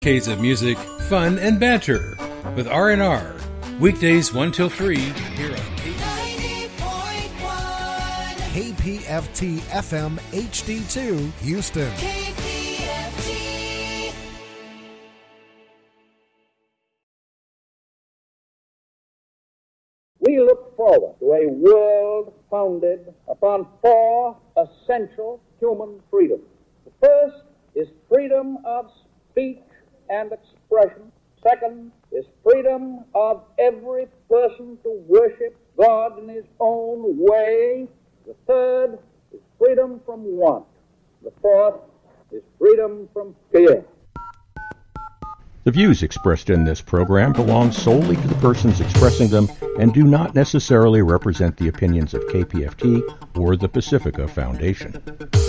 Decades of music, fun, and banter with R&R. Weekdays 1 till 3 here on KPFT FM HD2 Houston. KPFT. We look forward to a world founded upon four essential human freedoms. The first is freedom of speech and expression. Second is freedom of every person to worship God in his own way. The third is freedom from want. The fourth is freedom from fear. The views expressed in this program belong solely to the persons expressing them and do not necessarily represent the opinions of KPFT or the Pacifica Foundation.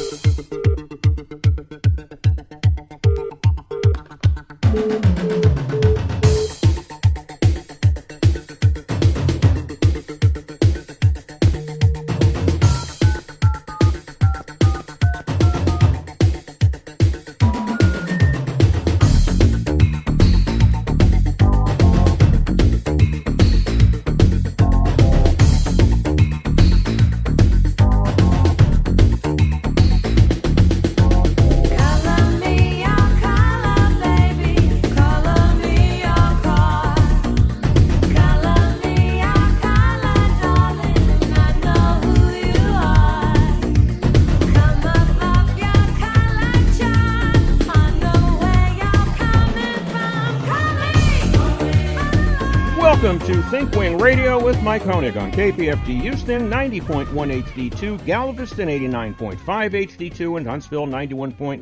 Thinkwing Radio with Mike Honig on KPFT Houston, 90.1 HD2, Galveston, 89.5 HD2, and Huntsville, 91.9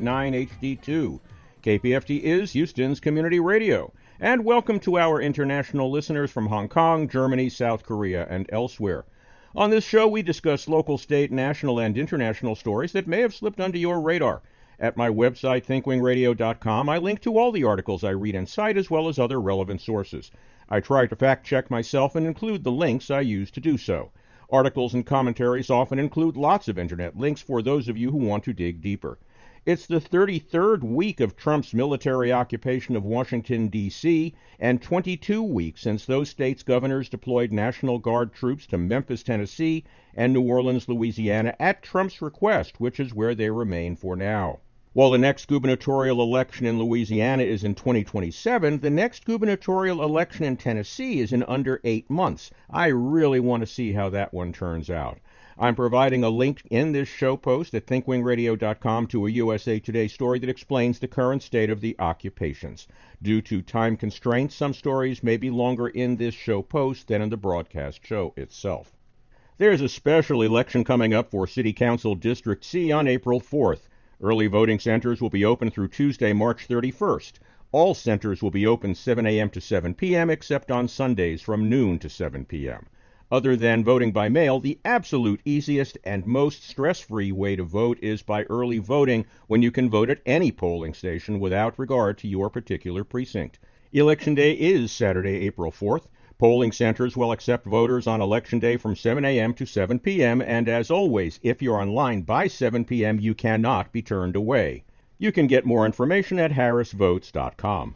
HD2. KPFT is Houston's community radio. And welcome to our international listeners from Hong Kong, Germany, South Korea, and elsewhere. On this show, we discuss local, state, national, and international stories that may have slipped under your radar. At my website, thinkwingradio.com, I link to all the articles I read and cite, as well as other relevant sources. I try to fact-check myself and include the links I use to do so. Articles and commentaries often include lots of internet links for those of you who want to dig deeper. It's the 33rd week of Trump's military occupation of Washington, D.C., and 22 weeks since those states' governors deployed National Guard troops to Memphis, Tennessee, and New Orleans, Louisiana, at Trump's request, which is where they remain for now. While the next gubernatorial election in Louisiana is in 2027, the next gubernatorial election in Tennessee is in under 8 months. I really want to see how that one turns out. I'm providing a link in this show post at thinkwingradio.com to a USA Today story that explains the current state of the occupations. Due to time constraints, some stories may be longer in this show post than in the broadcast show itself. There's a special election coming up for City Council District C on April 4th. Early voting centers will be open through Tuesday, March 31st. All centers will be open 7 a.m. to 7 p.m., except on Sundays from noon to 7 p.m. Other than voting by mail, the absolute easiest and most stress-free way to vote is by early voting, when you can vote at any polling station without regard to your particular precinct. Election Day is Saturday, April 4th. Polling centers will accept voters on Election Day from 7 a.m. to 7 p.m., and as always, if you're online by 7 p.m., you cannot be turned away. You can get more information at harrisvotes.com.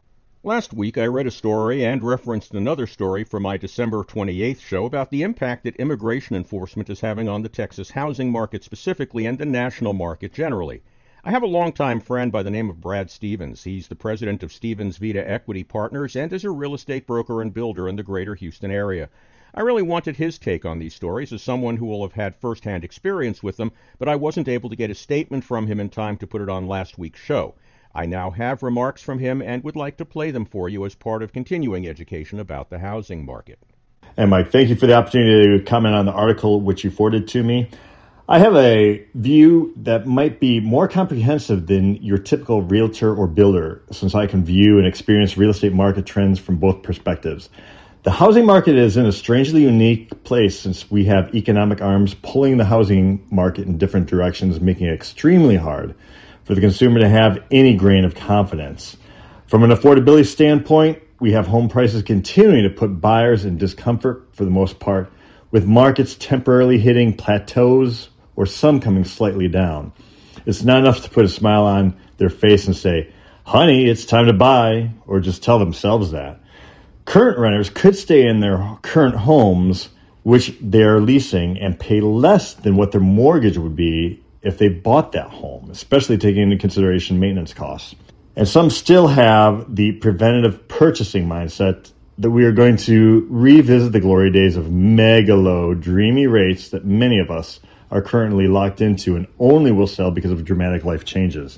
Last week, I read a story and referenced another story from my December 28th show about the impact that immigration enforcement is having on the Texas housing market specifically and the national market generally. I have a longtime friend by the name of Brad Stevens. He's the president of Stevens Vita Equity Partners and is a real estate broker and builder in the greater Houston area. I really wanted his take on these stories as someone who will have had first-hand experience with them, but I wasn't able to get a statement from him in time to put it on last week's show. I now have remarks from him and would like to play them for you as part of continuing education about the housing market. And Mike, thank you for the opportunity to comment on the article which you forwarded to me. I have a view that might be more comprehensive than your typical realtor or builder, since I can view and experience real estate market trends from both perspectives. The housing market is in a strangely unique place since we have economic arms pulling the housing market in different directions, making it extremely hard for the consumer to have any grain of confidence. From an affordability standpoint, we have home prices continuing to put buyers in discomfort for the most part, with markets temporarily hitting plateaus or some coming slightly down. It's not enough to put a smile on their face and say, honey, it's time to buy, or just tell themselves that. Current renters could stay in their current homes, which they are leasing, and pay less than what their mortgage would be if they bought that home, especially taking into consideration maintenance costs. And some still have the preventative purchasing mindset that we are going to revisit the glory days of mega low, dreamy rates that many of us are currently locked into and only will sell because of dramatic life changes.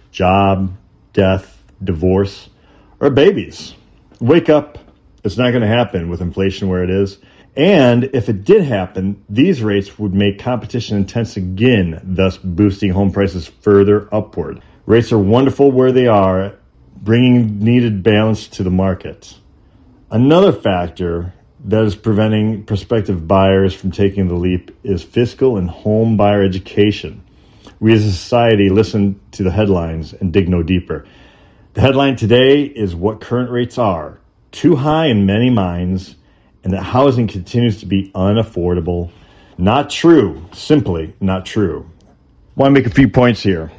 Job, death, divorce, or babies. Wake up. It's not going to happen with inflation where it is. And if it did happen, these rates would make competition intense again, thus boosting home prices further upward. Rates are wonderful where they are, bringing needed balance to the market. Another factor that is preventing prospective buyers from taking the leap is fiscal and home buyer education. We as a society listen to the headlines and dig no deeper. The headline today is what current rates are, too high in many minds, and that housing continues to be unaffordable. Not true. Simply not true. I want to make a few points here.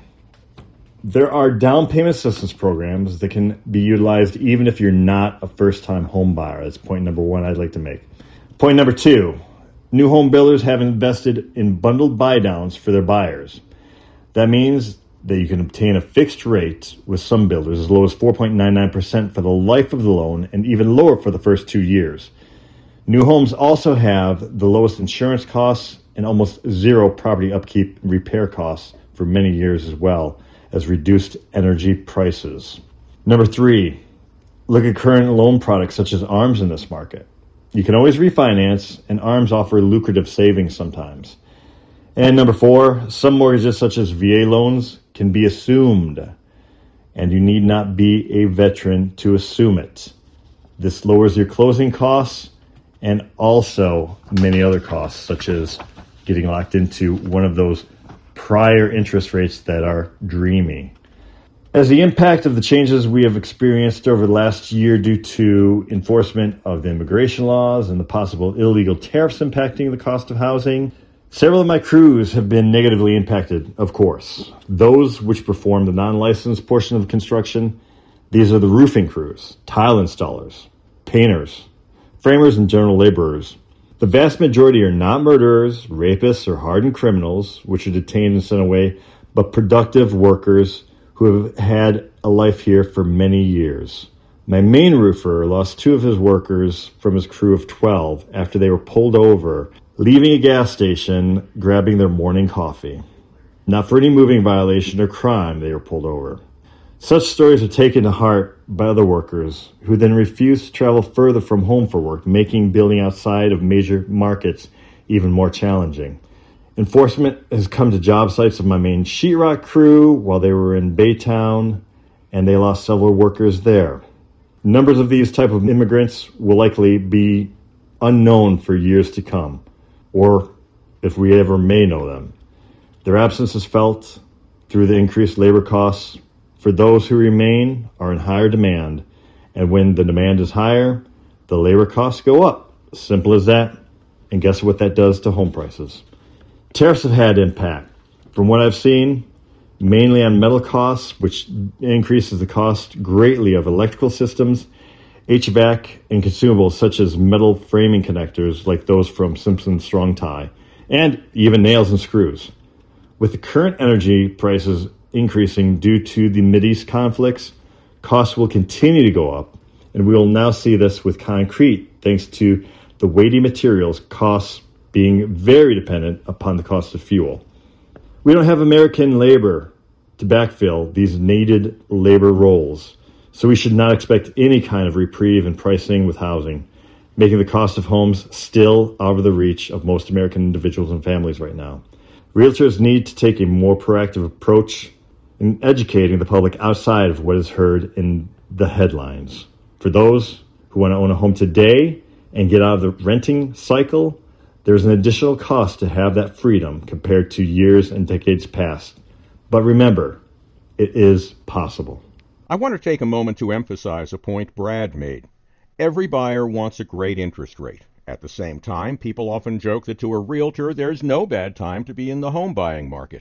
There are down payment assistance programs that can be utilized even if you're not a first-time home buyer. That's point number one I'd like to make. Point number two, new home builders have invested in bundled buy-downs for their buyers. That means that you can obtain a fixed rate with some builders as low as 4.99% for the life of the loan and even lower for the first 2 years. New homes also have the lowest insurance costs and almost zero property upkeep and repair costs for many years as well as reduced energy prices. Number three, look at current loan products such as ARMs in this market. You can always refinance, and ARMs offer lucrative savings sometimes. And number four, some mortgages such as VA loans can be assumed, and you need not be a veteran to assume it. This lowers your closing costs and also many other costs, such as getting locked into one of those prior interest rates that are dreamy. As the impact of the changes we have experienced over the last year due to enforcement of the immigration laws and the possible illegal tariffs impacting the cost of housing, several of my crews have been negatively impacted, of course. Those which perform the non-licensed portion of construction, these are the roofing crews, tile installers, painters, framers, and general laborers. The vast majority are not murderers, rapists, or hardened criminals, which are detained and sent away, but productive workers who have had a life here for many years. My main roofer lost 2 of his workers from his crew of 12 after they were pulled over, leaving a gas station, grabbing their morning coffee. Not for any moving violation or crime they were pulled over. Such stories are taken to heart by other workers who then refuse to travel further from home for work, making building outside of major markets even more challenging. Enforcement has come to job sites of my main sheetrock crew while they were in Baytown, and they lost several workers there. Numbers of these type of immigrants will likely be unknown for years to come, or if we ever may know them. Their absence is felt through the increased labor costs. For those who remain are in higher demand, and when the demand is higher, the labor costs go up. Simple as that. And guess what that does to home prices? Tariffs have had impact. From what I've seen, mainly on metal costs, which increases the cost greatly of electrical systems, HVAC, and consumables such as metal framing connectors like those from Simpson Strong Tie, and even nails and screws. With the current energy prices increasing due to the Mideast conflicts, costs will continue to go up, and we will now see this with concrete thanks to the weighty materials costs being very dependent upon the cost of fuel. We don't have American labor to backfill these needed labor roles, so we should not expect any kind of reprieve in pricing with housing, making the cost of homes still out of the reach of most American individuals and families right now. Realtors need to take a more proactive approach in educating the public outside of what is heard in the headlines. For those who want to own a home today and get out of the renting cycle, there's an additional cost to have that freedom compared to years and decades past. But remember, it is possible. I want to take a moment to emphasize a point Brad made. Every buyer wants a great interest rate. At the same time, people often joke that to a realtor, there's no bad time to be in the home buying market.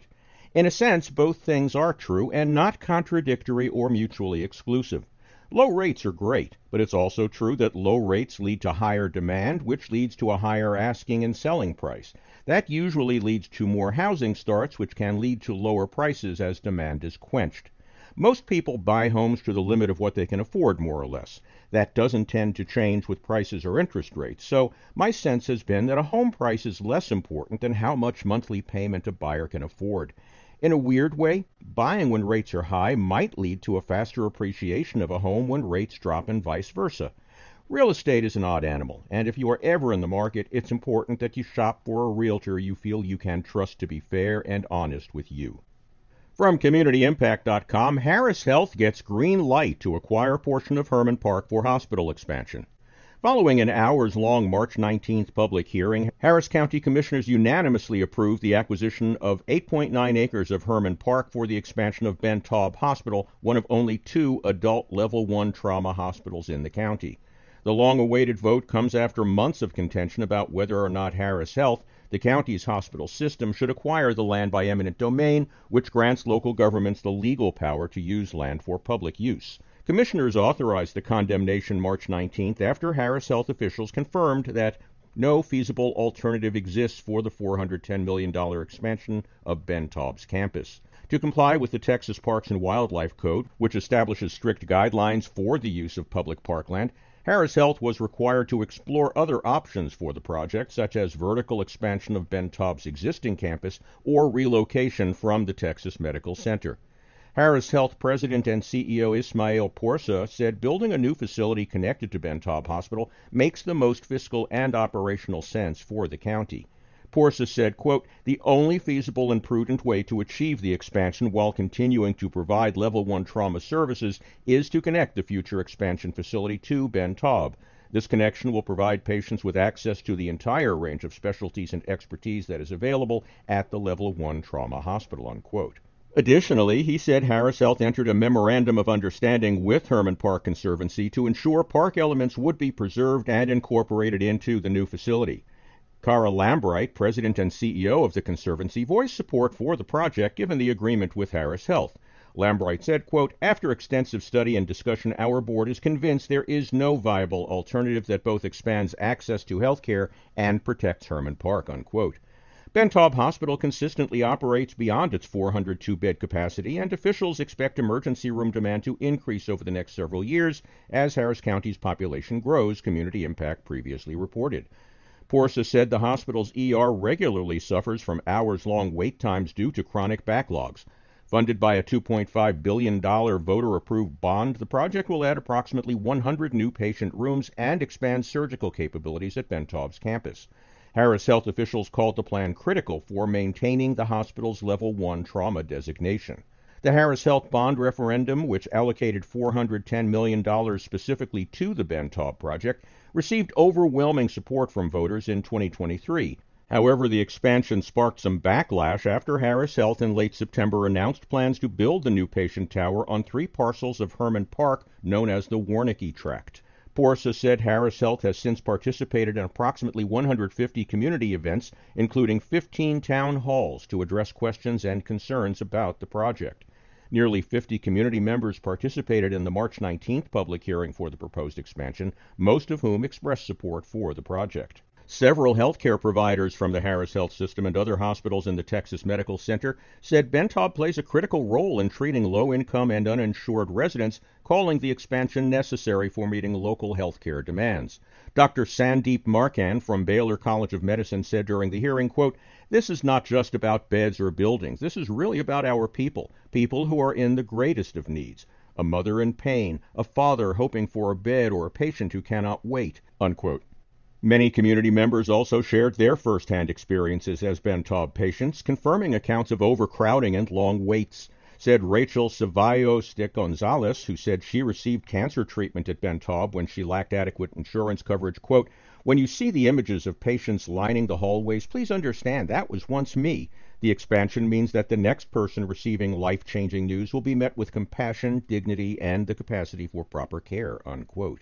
In a sense, both things are true and not contradictory or mutually exclusive. Low rates are great, but it's also true that low rates lead to higher demand, which leads to a higher asking and selling price. That usually leads to more housing starts, which can lead to lower prices as demand is quenched. Most people buy homes to the limit of what they can afford, more or less. That doesn't tend to change with prices or interest rates. So my sense has been that a home price is less important than how much monthly payment a buyer can afford. In a weird way, buying when rates are high might lead to a faster appreciation of a home when rates drop and vice versa. Real estate is an odd animal, and if you are ever in the market, it's important that you shop for a realtor you feel you can trust to be fair and honest with you. From CommunityImpact.com, Harris Health gets green light to acquire a portion of Herman Park for hospital expansion. Following an hours-long March 19th public hearing, Harris County Commissioners unanimously approved the acquisition of 8.9 acres of Herman Park for the expansion of Ben Taub Hospital, one of only 2 adult Level 1 trauma hospitals in the county. The long-awaited vote comes after months of contention about whether or not Harris Health, the county's hospital system, should acquire the land by eminent domain, which grants local governments the legal power to use land for public use. Commissioners authorized the condemnation March 19th after Harris Health officials confirmed that no feasible alternative exists for the $410 million expansion of Ben Taub's campus. To comply with the Texas Parks and Wildlife Code, which establishes strict guidelines for the use of public parkland, Harris Health was required to explore other options for the project, such as vertical expansion of Ben Taub's existing campus or relocation from the Texas Medical Center. Harris Health President and CEO Ismael Porsa said building a new facility connected to Ben Taub Hospital makes the most fiscal and operational sense for the county. Porsa said, quote, "The only feasible and prudent way to achieve the expansion while continuing to provide Level 1 trauma services is to connect the future expansion facility to Ben Taub. This connection will provide patients with access to the entire range of specialties and expertise that is available at the Level 1 trauma hospital," unquote. Additionally, he said Harris Health entered a memorandum of understanding with Herman Park Conservancy to ensure park elements would be preserved and incorporated into the new facility. Cara Lambright, president and CEO of the Conservancy, voiced support for the project given the agreement with Harris Health. Lambright said, quote, "After extensive study and discussion, our board is convinced there is no viable alternative that both expands access to health care and protects Herman Park," unquote. Ben Taub Hospital consistently operates beyond its 402-bed capacity, and officials expect emergency room demand to increase over the next several years as Harris County's population grows, Community Impact previously reported. Porsa said the hospital's ER regularly suffers from hours-long wait times due to chronic backlogs. Funded by a $2.5 billion voter-approved bond, the project will add approximately 100 new patient rooms and expand surgical capabilities at Ben Taub's campus. Harris Health officials called the plan critical for maintaining the hospital's Level 1 trauma designation. The Harris Health bond referendum, which allocated $410 million specifically to the Ben Taub project, received overwhelming support from voters in 2023. However, the expansion sparked some backlash after Harris Health in late September announced plans to build the new patient tower on 3 parcels of Herman Park known as the Warnicki Tract. Porsa said Harris Health has since participated in approximately 150 community events, including 15 town halls, to address questions and concerns about the project. Nearly 50 community members participated in the March 19th public hearing for the proposed expansion, most of whom expressed support for the project. Several healthcare providers from the Harris Health System and other hospitals in the Texas Medical Center said Ben Taub plays a critical role in treating low-income and uninsured residents, calling the expansion necessary for meeting local healthcare demands. Dr. Sandeep Markan from Baylor College of Medicine said during the hearing, quote, "This is not just about beds or buildings. This is really about our people who are in the greatest of needs. A mother in pain, a father hoping for a bed, or a patient who cannot wait," unquote. Many community members also shared their firsthand experiences as Ben Taub patients, confirming accounts of overcrowding and long waits. Said Rachel Cevallos de Gonzalez, who said she received cancer treatment at Ben Taub when she lacked adequate insurance coverage, quote, "When you see the images of patients lining the hallways, please understand that was once me. The expansion means that the next person receiving life-changing news will be met with compassion, dignity, and the capacity for proper care," unquote.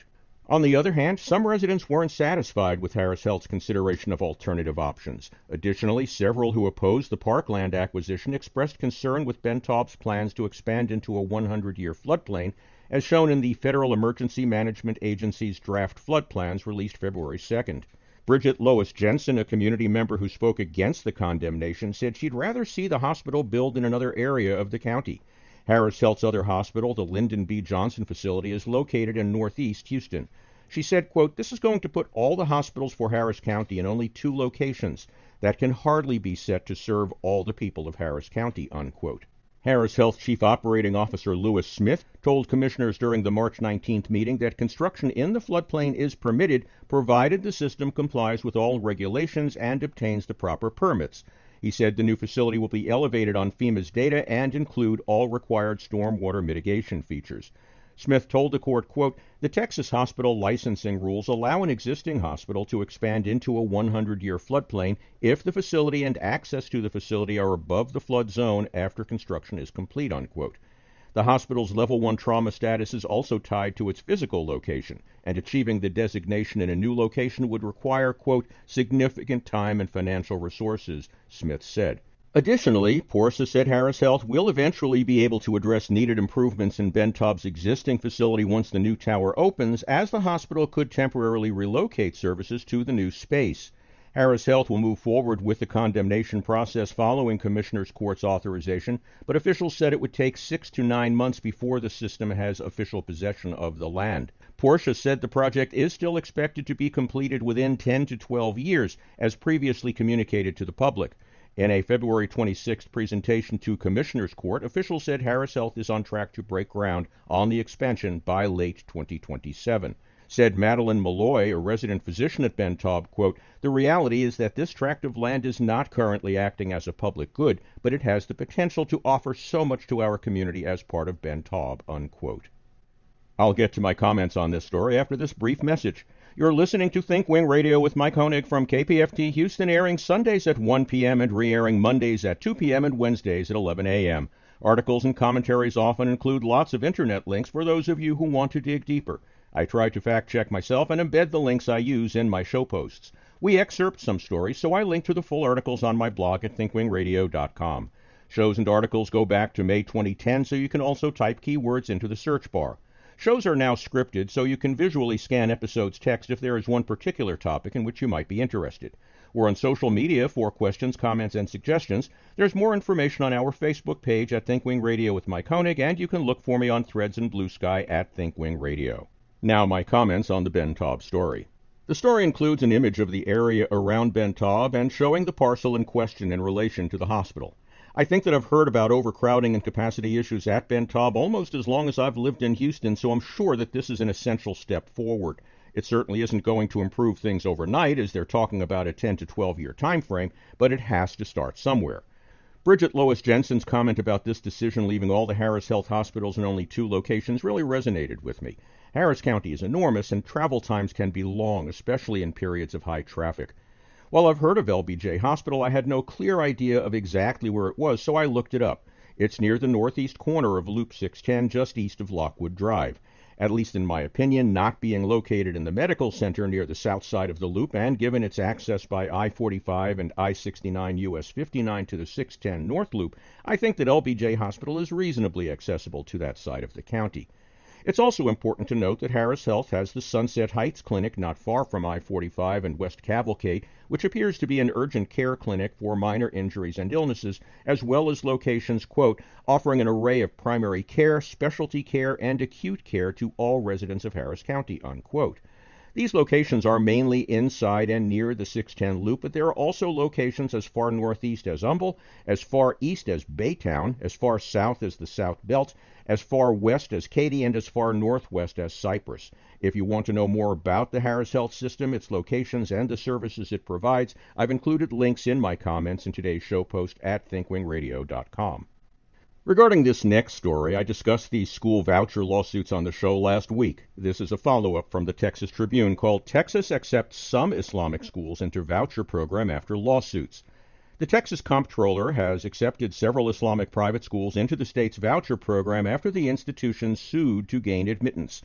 On the other hand, some residents weren't satisfied with Harris Health's consideration of alternative options. Additionally, several who opposed the parkland acquisition expressed concern with Ben Taub's plans to expand into a 100-year floodplain, as shown in the Federal Emergency Management Agency's draft flood plans released February 2nd. Bridget Lois Jensen, a community member who spoke against the condemnation, said she'd rather see the hospital build in another area of the county. Harris Health's other hospital, the Lyndon B. Johnson facility, is located in northeast Houston. She said, quote, "This is going to put all the hospitals for Harris County in only 2 locations. That can hardly be set to serve all the people of Harris County," unquote. Harris Health Chief Operating Officer Lewis Smith told commissioners during the March 19th meeting that construction in the floodplain is permitted provided the system complies with all regulations and obtains the proper permits. He said the new facility will be elevated on FEMA's data and include all required stormwater mitigation features. Smith told the court, quote, "The Texas hospital licensing rules allow an existing hospital to expand into a 100-year floodplain if the facility and access to the facility are above the flood zone after construction is complete," unquote. The hospital's Level 1 trauma status is also tied to its physical location, and achieving the designation in a new location would require, quote, "significant time and financial resources," Smith said. Additionally, Porsa said Harris Health will eventually be able to address needed improvements in Ben Taub's existing facility once the new tower opens, as the hospital could temporarily relocate services to the new space. Harris Health will move forward with the condemnation process following Commissioners Court's authorization, but officials said it would take 6 to 9 months before the system has official possession of the land. Portia said the project is still expected to be completed within 10 to 12 years, as previously communicated to the public. In a February 26th presentation to Commissioners Court, officials said Harris Health is on track to break ground on the expansion by late 2027. Said Madeline Malloy, a resident physician at Ben Taub, quote, "The reality is that this tract of land is not currently acting as a public good, but it has the potential to offer so much to our community as part of Ben Taub," unquote. I'll get to my comments on this story after this brief message. You're listening to Think Wing Radio with Mike Honig from KPFT Houston, airing Sundays at 1 p.m. and re-airing Mondays at 2 p.m. and Wednesdays at 11 a.m. Articles and commentaries often include lots of internet links for those of you who want to dig deeper. I try to fact-check myself and embed the links I use in my show posts. We excerpt some stories, so I link to the full articles on my blog at thinkwingradio.com. Shows and articles go back to May 2010, so you can also type keywords into the search bar. Shows are now scripted, so you can visually scan episodes text if there is one particular topic in which you might be interested. We're on social media for questions, comments, and suggestions. There's more information on our Facebook page at Thinkwing Radio with Mike Honig, and you can look for me on Threads and Blue Sky at Thinkwing Radio. Now my comments on the Ben Taub story. The story includes an image of the area around Ben Taub and showing the parcel in question in relation to the hospital. I think that I've heard about overcrowding and capacity issues at Ben Taub almost as long as I've lived in Houston, so I'm sure that this is an essential step forward. It certainly isn't going to improve things overnight, as they're talking about a 10 to 12-year time frame, but it has to start somewhere. Bridget Lois Jensen's comment about this decision leaving all the Harris Health hospitals in only 2 locations really resonated with me. Harris County is enormous, and travel times can be long, especially in periods of high traffic. While I've heard of LBJ Hospital, I had no clear idea of exactly where it was, so I looked it up. It's near the northeast corner of Loop 610, just east of Lockwood Drive. At least in my opinion, not being located in the medical center near the south side of the loop, and given its access by I-45 and I-69 US 59 to the 610 North Loop, I think that LBJ Hospital is reasonably accessible to that side of the county. It's also important to note that Harris Health has the Sunset Heights Clinic not far from I-45 and West Cavalcade, which appears to be an urgent care clinic for minor injuries and illnesses, as well as locations, quote, offering an array of primary care, specialty care, and acute care to all residents of Harris County, unquote. These locations are mainly inside and near the 610 Loop, but there are also locations as far northeast as Humble, as far east as Baytown, as far south as the South Belt, as far west as Katy, and as far northwest as Cypress. If you want to know more about the Harris Health System, its locations, and the services it provides, I've included links in my comments in today's show post at thinkwingradio.com. Regarding this next story, I discussed the school voucher lawsuits on the show last week. This is a follow-up from the Texas Tribune called "Texas Accepts Some Islamic Schools into Voucher Program After Lawsuits." The Texas Comptroller has accepted several Islamic private schools into the state's voucher program after the institutions sued to gain admittance.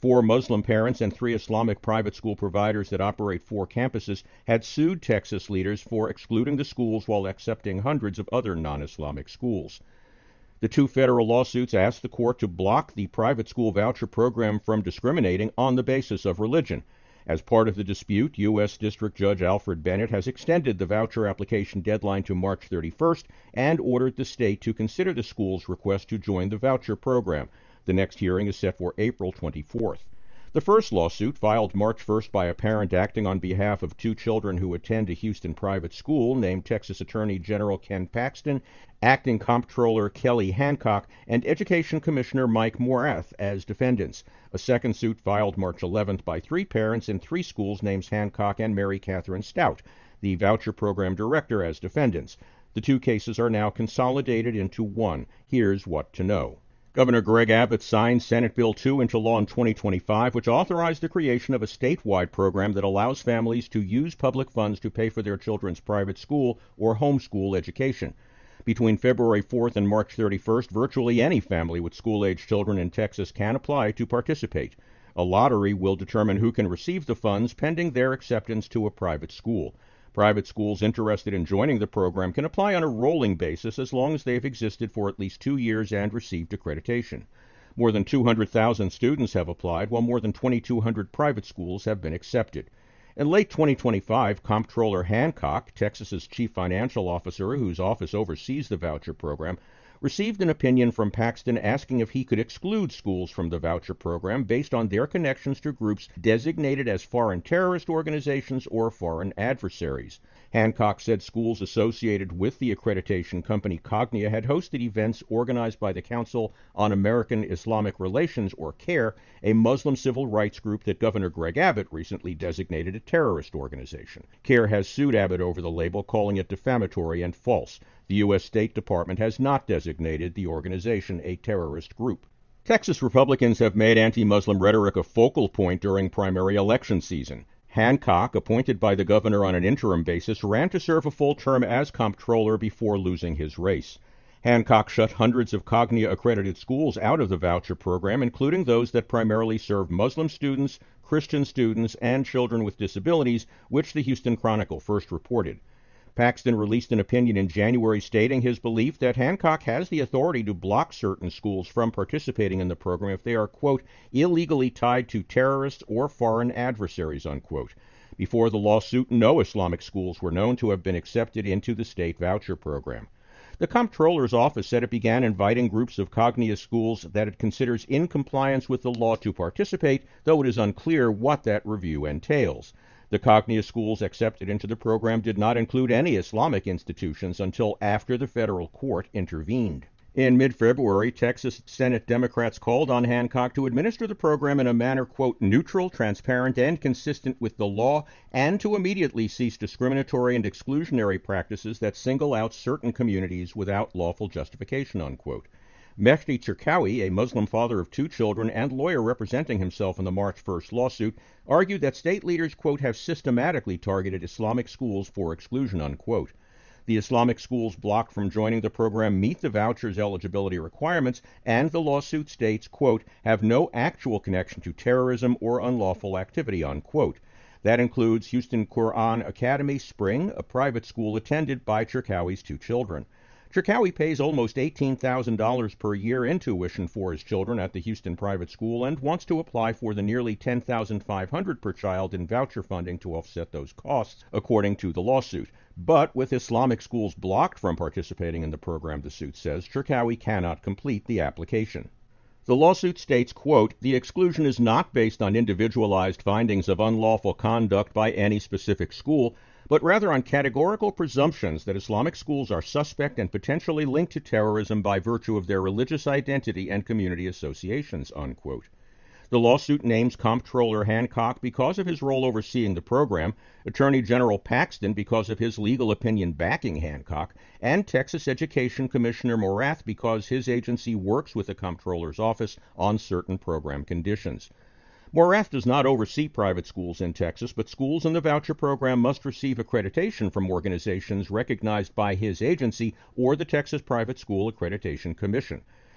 4 Muslim parents and 3 Islamic private school providers that operate 4 campuses had sued Texas leaders for excluding the schools while accepting hundreds of other non-Islamic schools. The 2 federal lawsuits asked the court to block the private school voucher program from discriminating on the basis of religion. As part of the dispute, U.S. District Judge Alfred Bennett has extended the voucher application deadline to March 31st and ordered the state to consider the school's request to join the voucher program. The next hearing is set for April 24th. The first lawsuit, filed March 1st by a parent acting on behalf of 2 children who attend a Houston private school, named Texas Attorney General Ken Paxton, Acting Comptroller Kelly Hancock, and Education Commissioner Mike Morath as defendants. A second suit filed March 11th by 3 parents in 3 schools named Hancock and Mary Catherine Stout, the voucher program director, as defendants. The 2 cases are now consolidated into one. Here's what to know. Governor Greg Abbott signed Senate Bill 2 into law in 2025, which authorized the creation of a statewide program that allows families to use public funds to pay for their children's private school or homeschool education. Between February 4th and March 31st, virtually any family with school-age children in Texas can apply to participate. A lottery will determine who can receive the funds pending their acceptance to a private school. Private schools interested in joining the program can apply on a rolling basis as long as they have existed for at least 2 years and received accreditation. More than 200,000 students have applied, while more than 2,200 private schools have been accepted. In late 2025, Comptroller Hancock, Texas's chief financial officer whose office oversees the voucher program, received an opinion from Paxton asking if he could exclude schools from the voucher program based on their connections to groups designated as foreign terrorist organizations or foreign adversaries. Hancock said schools associated with the accreditation company Cognia had hosted events organized by the Council on American Islamic Relations, or CAIR, a Muslim civil rights group that Governor Greg Abbott recently designated a terrorist organization. CAIR has sued Abbott over the label, calling it defamatory and false. The U.S. State Department has not designated the organization a terrorist group. Texas Republicans have made anti-Muslim rhetoric a focal point during primary election season. Hancock, appointed by the governor on an interim basis, ran to serve a full term as comptroller before losing his race. Hancock shut hundreds of Cognia-accredited schools out of the voucher program, including those that primarily serve Muslim students, Christian students, and children with disabilities, which the Houston Chronicle first reported. Paxton released an opinion in January stating his belief that Hancock has the authority to block certain schools from participating in the program if they are, quote, illegally tied to terrorists or foreign adversaries, unquote. Before the lawsuit, no Islamic schools were known to have been accepted into the state voucher program. The comptroller's office said it began inviting groups of Cognia schools that it considers in compliance with the law to participate, though it is unclear what that review entails. The Cognia schools accepted into the program did not include any Islamic institutions until after the federal court intervened. In mid-February, Texas Senate Democrats called on Hancock to administer the program in a manner, quote, neutral, transparent, and consistent with the law, and to immediately cease discriminatory and exclusionary practices that single out certain communities without lawful justification, unquote. Mehdi Cherkaoui, a Muslim father of 2 children and lawyer representing himself in the March 1st lawsuit, argued that state leaders, quote, have systematically targeted Islamic schools for exclusion, unquote. The Islamic schools blocked from joining the program meet the voucher's eligibility requirements, and the lawsuit states, quote, have no actual connection to terrorism or unlawful activity, unquote. That includes Houston Quran Academy Spring, a private school attended by Cherkaoui's 2 children. Cherkaoui pays almost $18,000 per year in tuition for his children at the Houston private school and wants to apply for the nearly $10,500 per child in voucher funding to offset those costs, according to the lawsuit. But with Islamic schools blocked from participating in the program, the suit says, Cherkaoui cannot complete the application. The lawsuit states, quote, the exclusion is not based on individualized findings of unlawful conduct by any specific school, but rather on categorical presumptions that Islamic schools are suspect and potentially linked to terrorism by virtue of their religious identity and community associations, unquote. The lawsuit names Comptroller Hancock because of his role overseeing the program, Attorney General Paxton because of his legal opinion backing Hancock, and Texas Education Commissioner Morath because his agency works with the Comptroller's office on certain program conditions. Morath does not oversee private schools in Texas, but schools in the voucher program must receive accreditation from organizations recognized by his agency or the Texas Private School Accreditation Commission.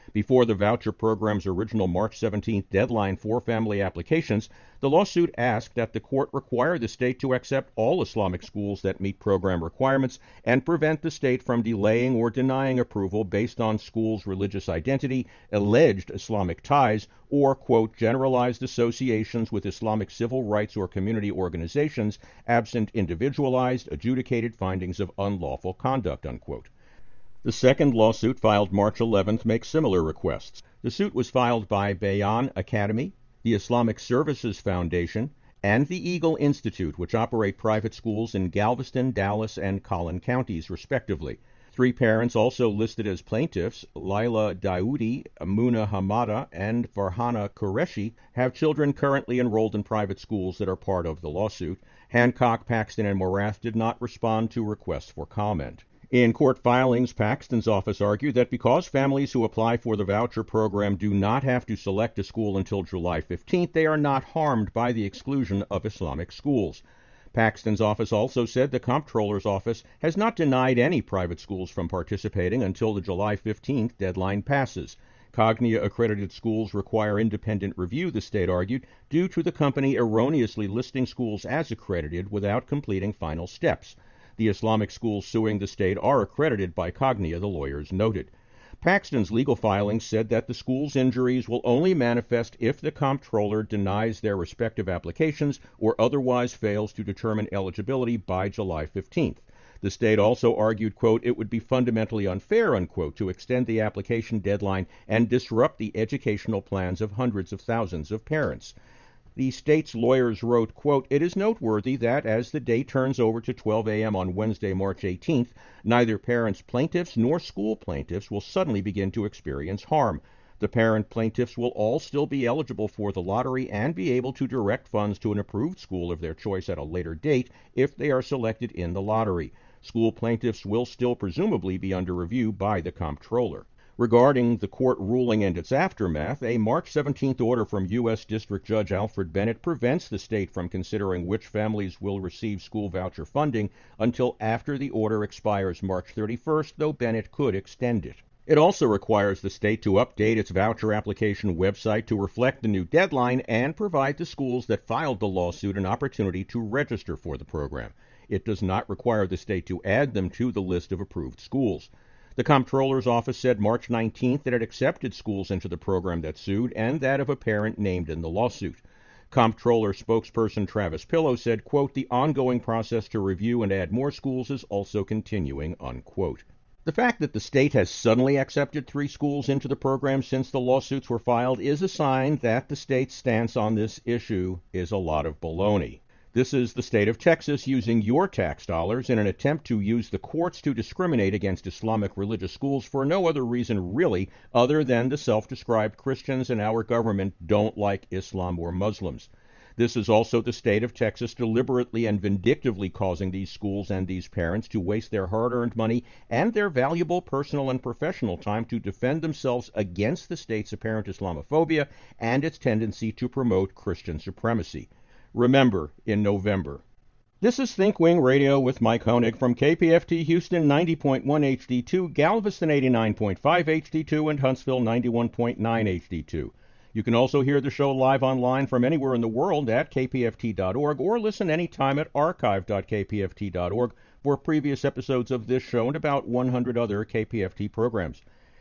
Before the voucher program's original March 17th deadline for family applications, the lawsuit asked that the court require the state to accept all Islamic schools that meet program requirements and prevent the state from delaying or denying approval based on schools' religious identity, alleged Islamic ties, or, quote, generalized associations with Islamic civil rights or community organizations, absent individualized, adjudicated findings of unlawful conduct, unquote. The second lawsuit, filed March 11th, makes similar requests. The suit was filed by Bayan Academy, the Islamic Services Foundation, and the Eagle Institute, which operate private schools in Galveston, Dallas, and Collin counties, respectively. 3 parents also listed as plaintiffs, Laila Daoudi, Muna Hamada, and Farhana Qureshi, have children currently enrolled in private schools that are part of the lawsuit. Hancock, Paxton, and Morath did not respond to requests for comment. In court filings, Paxton's office argued that because families who apply for the voucher program do not have to select a school until July 15th, they are not harmed by the exclusion of Islamic schools. Paxton's office also said the comptroller's office has not denied any private schools from participating until the July 15th deadline passes. Cognia-accredited schools require independent review, the state argued, due to the company erroneously listing schools as accredited without completing final steps. The Islamic schools suing the state are accredited by Cognia, the lawyers noted. Paxton's legal filings said that the school's injuries will only manifest if the comptroller denies their respective applications or otherwise fails to determine eligibility by July 15th. The state also argued, quote, it would be fundamentally unfair, unquote, to extend the application deadline and disrupt the educational plans of hundreds of thousands of parents. The state's lawyers wrote, quote, it is noteworthy that as the day turns over to 12 a.m. on Wednesday, March 18th, neither parents plaintiffs nor school plaintiffs will suddenly begin to experience harm. The parent plaintiffs will all still be eligible for the lottery and be able to direct funds to an approved school of their choice at a later date if they are selected in the lottery. School plaintiffs will still presumably be under review by the comptroller. Regarding the court ruling and its aftermath, a March 17th order from U.S. District Judge Alfred Bennett prevents the state from considering which families will receive school voucher funding until after the order expires March 31st, though Bennett could extend it. It also requires the state to update its voucher application website to reflect the new deadline and provide the schools that filed the lawsuit an opportunity to register for the program. It does not require the state to add them to the list of approved schools. The comptroller's office said March 19th that it accepted schools into the program that sued and that of a parent named in the lawsuit. Comptroller spokesperson Travis Pillow said, quote, the ongoing process to review and add more schools is also continuing, unquote. The fact that the state has suddenly accepted 3 schools into the program since the lawsuits were filed is a sign that the state's stance on this issue is a lot of baloney. This is the state of Texas using your tax dollars in an attempt to use the courts to discriminate against Islamic religious schools for no other reason really other than the self-described Christians in our government don't like Islam or Muslims. This is also the state of Texas deliberately and vindictively causing these schools and these parents to waste their hard-earned money and their valuable personal and professional time to defend themselves against the state's apparent Islamophobia and its tendency to promote Christian supremacy. Remember, in November. This is ThinkWing Radio with Mike Honig from KPFT Houston 90.1 HD2, Galveston 89.5 HD2, and Huntsville 91.9 HD2. You can also hear the show live online from anywhere in the world at kpft.org or listen anytime at archive.kpft.org for previous episodes of this show and about 100 other KPFT programs.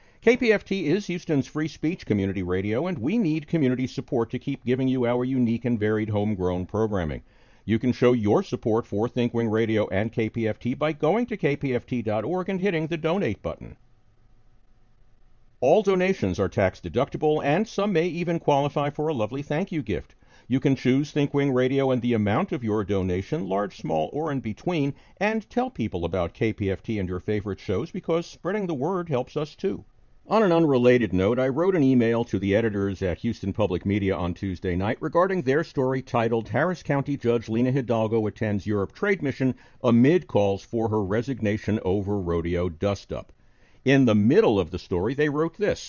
KPFT is Houston's free speech community radio, and we need community support to keep giving you our unique and varied homegrown programming. You can show your support for ThinkWing Radio and KPFT by going to kpft.org and hitting the donate button. All donations are tax deductible, and some may even qualify for a lovely thank you gift. You can choose ThinkWing Radio and the amount of your donation, large, small, or in between, and tell people about KPFT and your favorite shows because spreading the word helps us too. On an unrelated note, I wrote an email to the editors at Houston Public Media on Tuesday night regarding their story titled Harris County Judge Lena Hidalgo Attends Europe Trade Mission Amid Calls for Her Resignation Over Rodeo Dust-Up. In the middle of the story, they wrote this.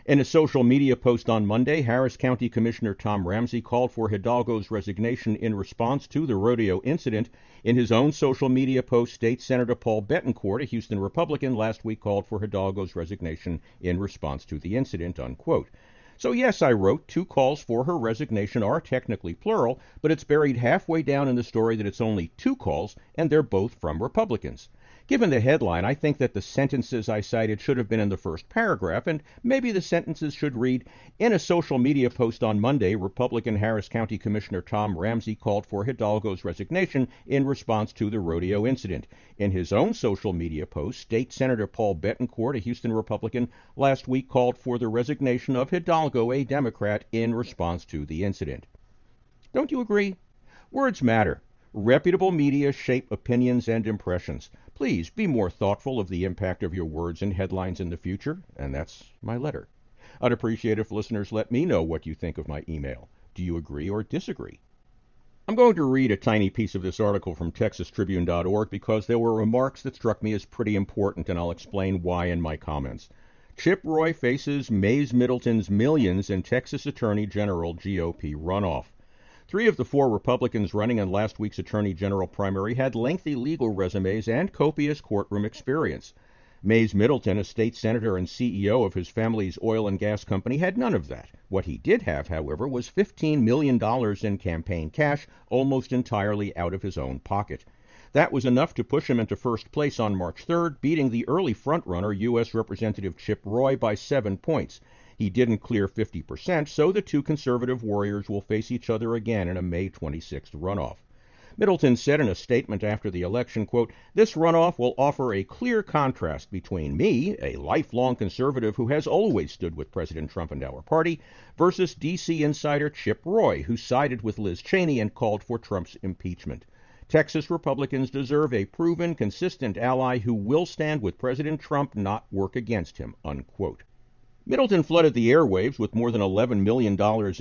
In a social media post on Monday, Harris County Commissioner Tom Ramsey called for Hidalgo's resignation in response to the rodeo incident. In his own social media post, State Senator Paul Bettencourt, a Houston Republican, last week called for Hidalgo's resignation in response to the incident, unquote. So yes, I wrote, 2 calls for her resignation are technically plural, but it's buried halfway down in the story that it's only 2 calls, and they're both from Republicans. Given the headline, I think that the sentences I cited should have been in the first paragraph, and maybe the sentences should read, in a social media post on Monday, Republican Harris County Commissioner Tom Ramsey called for Hidalgo's resignation in response to the rodeo incident. In his own social media post, State Senator Paul Bettencourt, a Houston Republican, last week called for the resignation of Hidalgo, a Democrat, in response to the incident. Don't you agree? Words matter. Reputable media shape opinions and impressions. Please be more thoughtful of the impact of your words and headlines in the future, and that's my letter. I'd appreciate if listeners let me know what you think of my email. Do you agree or disagree? I'm going to read a tiny piece of this article from TexasTribune.org because there were remarks that struck me as pretty important, and I'll explain why in my comments. Chip Roy faces Mays Middleton's millions in Texas Attorney General GOP runoff. 3 of the 4 Republicans running in last week's Attorney General primary had lengthy legal resumes and copious courtroom experience. Mays Middleton, a state senator and CEO of his family's oil and gas company, had none of that. What he did have, however, was $15 million in campaign cash, almost entirely out of his own pocket. That was enough to push him into first place on March 3rd, beating the early frontrunner, U.S. Representative Chip Roy, by 7 points. He didn't clear 50%, so the 2 conservative warriors will face each other again in a May 26th runoff. Middleton said in a statement after the election, quote, "This runoff will offer a clear contrast between me, a lifelong conservative who has always stood with President Trump and our party, versus D.C. insider Chip Roy, who sided with Liz Cheney and called for Trump's impeachment. Texas Republicans deserve a proven, consistent ally who will stand with President Trump, not work against him," unquote. Middleton flooded the airwaves with more than $11 million in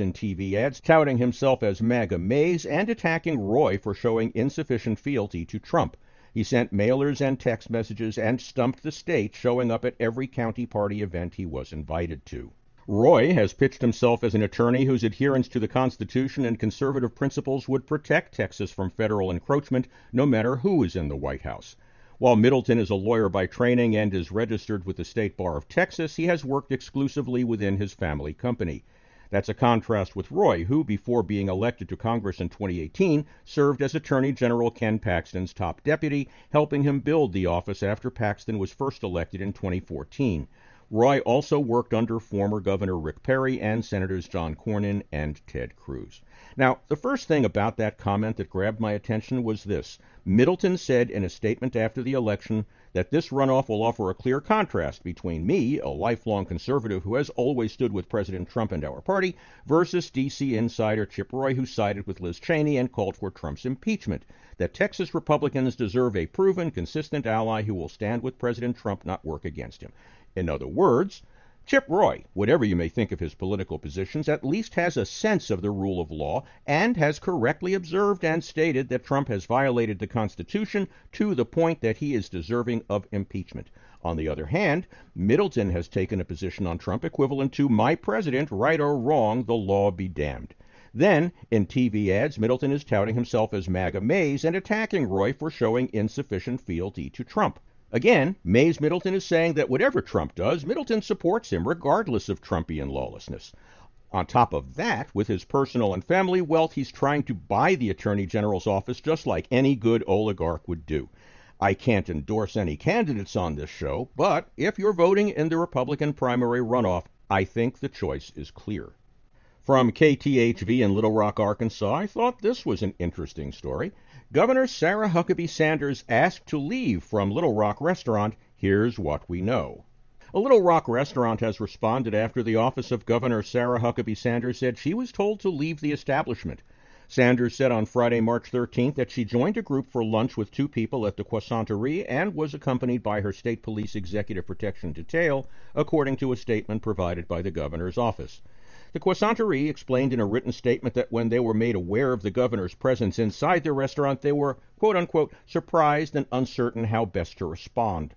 TV ads, touting himself as MAGA Mays and attacking Roy for showing insufficient fealty to Trump. He sent mailers and text messages and stumped the state, showing up at every county party event he was invited to. Roy has pitched himself as an attorney whose adherence to the Constitution and conservative principles would protect Texas from federal encroachment, no matter who is in the White House. While Middleton is a lawyer by training and is registered with the State Bar of Texas, he has worked exclusively within his family company. That's a contrast with Roy, who, before being elected to Congress in 2018, served as Attorney General Ken Paxton's top deputy, helping him build the office after Paxton was first elected in 2014. Roy also worked under former Governor Rick Perry and Senators John Cornyn and Ted Cruz. Now, the first thing about that comment that grabbed my attention was this. Middleton said in a statement after the election that this runoff will offer a clear contrast between me, a lifelong conservative who has always stood with President Trump and our party, versus D.C. insider Chip Roy, who sided with Liz Cheney and called for Trump's impeachment. That Texas Republicans deserve a proven, consistent ally who will stand with President Trump, not work against him. In other words, Chip Roy, whatever you may think of his political positions, at least has a sense of the rule of law and has correctly observed and stated that Trump has violated the Constitution to the point that he is deserving of impeachment. On the other hand, Middleton has taken a position on Trump equivalent to "my president, right or wrong, the law be damned." Then, in TV ads, Middleton is touting himself as MAGA Mays and attacking Roy for showing insufficient fealty to Trump. Again, Mays Middleton is saying that whatever Trump does, Middleton supports him regardless of Trumpian lawlessness. On top of that, with his personal and family wealth, he's trying to buy the Attorney General's office just like any good oligarch would do. I can't endorse any candidates on this show, but if you're voting in the Republican primary runoff, I think the choice is clear. From KTHV in Little Rock, Arkansas, I thought this was an interesting story. Governor Sarah Huckabee Sanders asked to leave from Little Rock Restaurant. Here's what we know. A Little Rock restaurant has responded after the office of Governor Sarah Huckabee Sanders said she was told to leave the establishment. Sanders said on Friday, March 13th, that she joined a group for lunch with 2 people at the Croissanterie and was accompanied by her state police executive protection detail, according to a statement provided by the governor's office. The Croissanterie explained in a written statement that when they were made aware of the governor's presence inside the restaurant, they were, quote-unquote, surprised and uncertain how best to respond.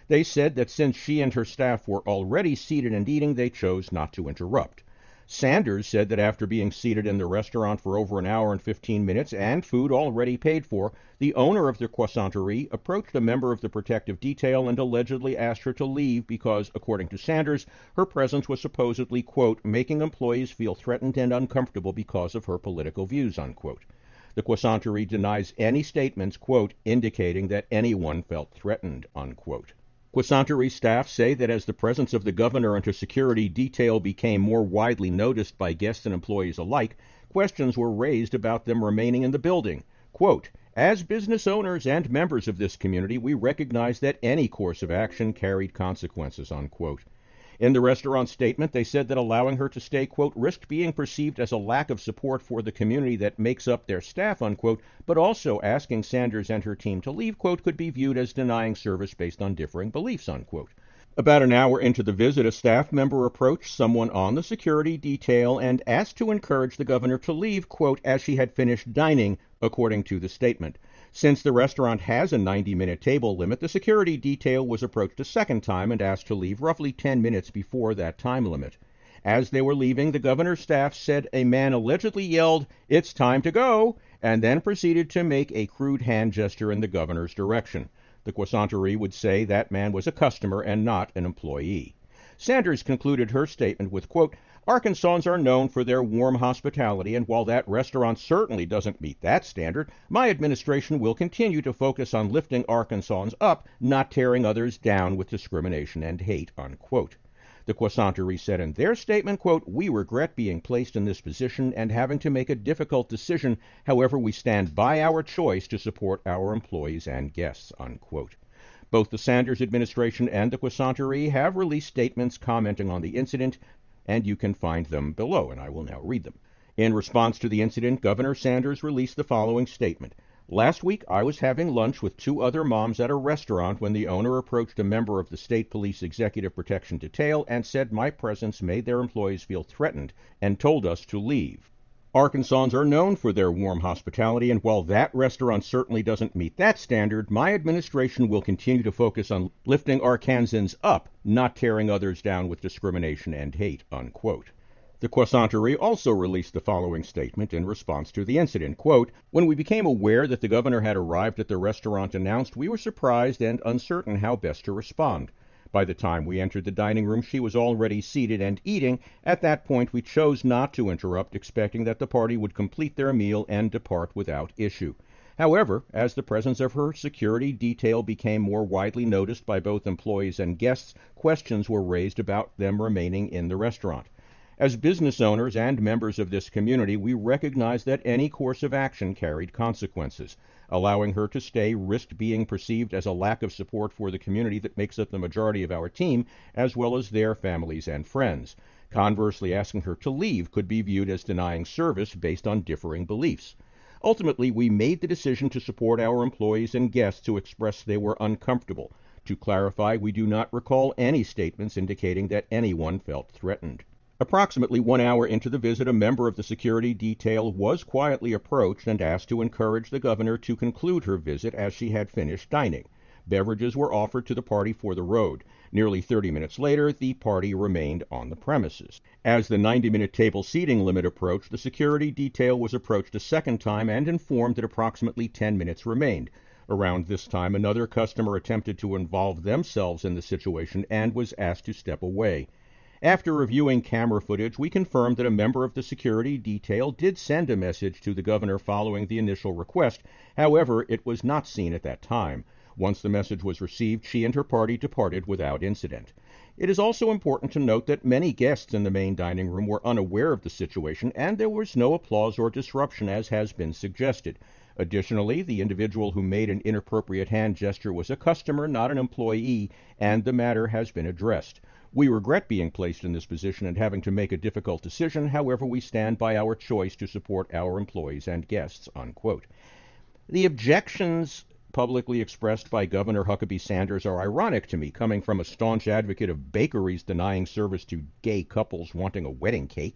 They said that since she and her staff were already seated and eating, they chose not to interrupt. Sanders said that after being seated in the restaurant for over an hour and 15 minutes and food already paid for, the owner of the Croissanterie approached a member of the protective detail and allegedly asked her to leave because, according to Sanders, her presence was supposedly, quote, making employees feel threatened and uncomfortable because of her political views, unquote. The Croissanterie denies any statements, quote, indicating that anyone felt threatened, unquote. Croissanterie staff say that as the presence of the governor and her security detail became more widely noticed by guests and employees alike, questions were raised about them remaining in the building. Quote, as business owners and members of this community, we recognize that any course of action carried consequences, unquote. In the restaurant statement, they said that allowing her to stay, quote, risked being perceived as a lack of support for the community that makes up their staff, unquote, but also asking Sanders and her team to leave, quote, could be viewed as denying service based on differing beliefs, unquote. About an hour into the visit, a staff member approached someone on the security detail and asked to encourage the governor to leave, quote, as she had finished dining, according to the statement. Since the restaurant has a 90-minute table limit, the security detail was approached a second time and asked to leave roughly 10 minutes before that time limit. As they were leaving, the governor's staff said a man allegedly yelled, "It's time to go," and then proceeded to make a crude hand gesture in the governor's direction. The Croissanterie would say that man was a customer and not an employee. Sanders concluded her statement with, quote, Arkansans are known for their warm hospitality, and while that restaurant certainly doesn't meet that standard, my administration will continue to focus on lifting Arkansans up, not tearing others down with discrimination and hate, unquote. The Croissanterie said in their statement, quote, we regret being placed in this position and having to make a difficult decision. However, we stand by our choice to support our employees and guests, unquote. Both the Sanders administration and the Croissanterie have released statements commenting on the incident, and you can find them below, and I will now read them. In response to the incident, Governor Sanders released the following statement. Last week, I was having lunch with 2 other moms at a restaurant when the owner approached a member of the State Police Executive Protection Detail and said my presence made their employees feel threatened and told us to leave. Arkansans are known for their warm hospitality, and while that restaurant certainly doesn't meet that standard, my administration will continue to focus on lifting Arkansans up, not tearing others down with discrimination and hate, unquote. The Croissanterie also released the following statement in response to the incident, quote, when we became aware that the governor had arrived at the restaurant announced, we were surprised and uncertain how best to respond. By the time we entered the dining room, she was already seated and eating. At that point, we chose not to interrupt, expecting that the party would complete their meal and depart without issue. However, as the presence of her security detail became more widely noticed by both employees and guests, questions were raised about them remaining in the restaurant. As business owners and members of this community, we recognize that any course of action carried consequences. Allowing her to stay risked being perceived as a lack of support for the community that makes up the majority of our team, as well as their families and friends. Conversely, asking her to leave could be viewed as denying service based on differing beliefs. Ultimately, we made the decision to support our employees and guests who expressed they were uncomfortable. To clarify, we do not recall any statements indicating that anyone felt threatened. Approximately 1 hour into the visit, a member of the security detail was quietly approached and asked to encourage the governor to conclude her visit as she had finished dining. Beverages were offered to the party for the road. Nearly 30 minutes later, the party remained on the premises. As the 90-minute table seating limit approached, the security detail was approached a second time and informed that approximately 10 minutes remained. Around this time, another customer attempted to involve themselves in the situation and was asked to step away. After reviewing camera footage, we confirmed that a member of the security detail did send a message to the governor following the initial request. However, it was not seen at that time. Once the message was received, she and her party departed without incident. It is also important to note that many guests in the main dining room were unaware of the situation, and there was no applause or disruption as has been suggested. Additionally, the individual who made an inappropriate hand gesture was a customer, not an employee, and the matter has been addressed. We regret being placed in this position and having to make a difficult decision. However, we stand by our choice to support our employees and guests, unquote. The objections publicly expressed by Governor Huckabee Sanders are ironic to me, coming from a staunch advocate of bakeries denying service to gay couples wanting a wedding cake.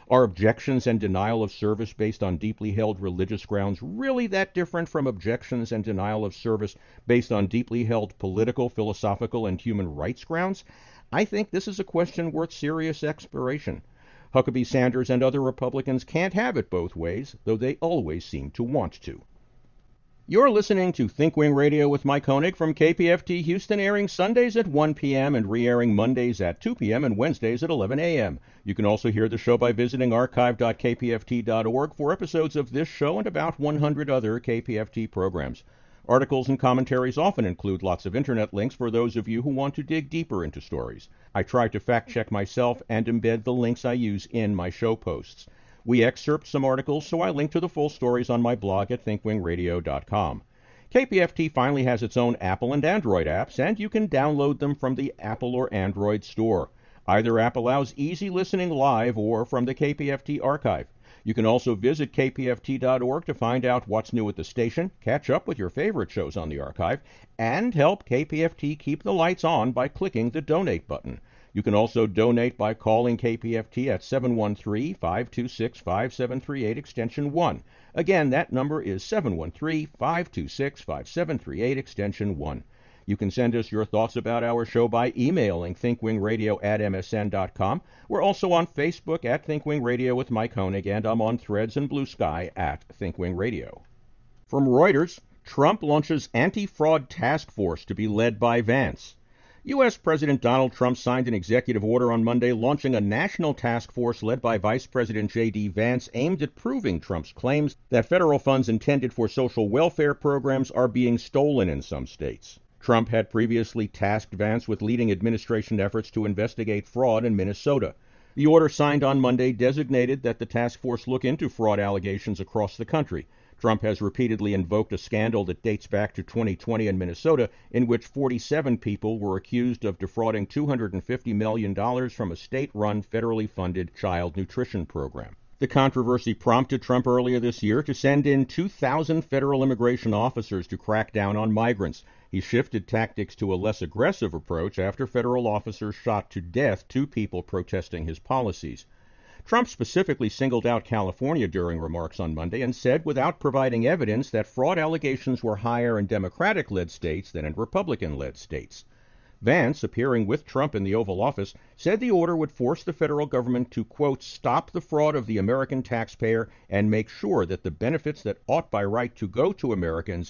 Are objections and denial of service based on deeply held religious grounds really that different from objections and denial of service based on deeply held political, philosophical, and human rights grounds? I think this is a question worth serious exploration. Huckabee Sanders and other Republicans can't have it both ways, though they always seem to want to. You're listening to ThinkWing Radio with Mike Honig from KPFT Houston, airing Sundays at 1 p.m. and re-airing Mondays at 2 p.m. and Wednesdays at 11 a.m. You can also hear the show by visiting archive.kpft.org for episodes of this show and about 100 other KPFT programs. Articles and commentaries often include lots of internet links for those of you who want to dig deeper into stories. I try to fact-check myself and embed the links I use in my show posts. We excerpt some articles, so I link to the full stories on my blog at thinkwingradio.com. KPFT finally has its own Apple and Android apps, and you can download them from the Apple or Android store. Either app allows easy listening live or from the KPFT archive. You can also visit kpft.org to find out what's new at the station, catch up with your favorite shows on the archive, and help KPFT keep the lights on by clicking the donate button. You can also donate by calling KPFT at 713-526-5738 extension 1. Again, that number is 713-526-5738 extension 1. You can send us your thoughts about our show by emailing thinkwingradio@msn.com. We're also on Facebook at Thinkwing Radio with Mike Honig, and I'm on Threads and Blue Sky at Thinkwing Radio. From Reuters, Trump launches anti-fraud task force to be led by Vance. U.S. President Donald Trump signed an executive order on Monday launching a national task force led by Vice President J.D. Vance aimed at proving Trump's claims that federal funds intended for social welfare programs are being stolen in some states. Trump had previously tasked Vance with leading administration efforts to investigate fraud in Minnesota. The order signed on Monday designated that the task force look into fraud allegations across the country. Trump has repeatedly invoked a scandal that dates back to 2020 in Minnesota, in which 47 people were accused of defrauding $250 million from a state-run, federally funded child nutrition program. The controversy prompted Trump earlier this year to send in 2,000 federal immigration officers to crack down on migrants. He shifted tactics to a less aggressive approach after federal officers shot to death 2 people protesting his policies. Trump specifically singled out California during remarks on Monday and said, without providing evidence, that fraud allegations were higher in Democratic-led states than in Republican-led states. Vance, appearing with Trump in the Oval Office, said the order would force the federal government to, quote, stop the fraud of the American taxpayer and make sure that the benefits that ought by right to go to Americans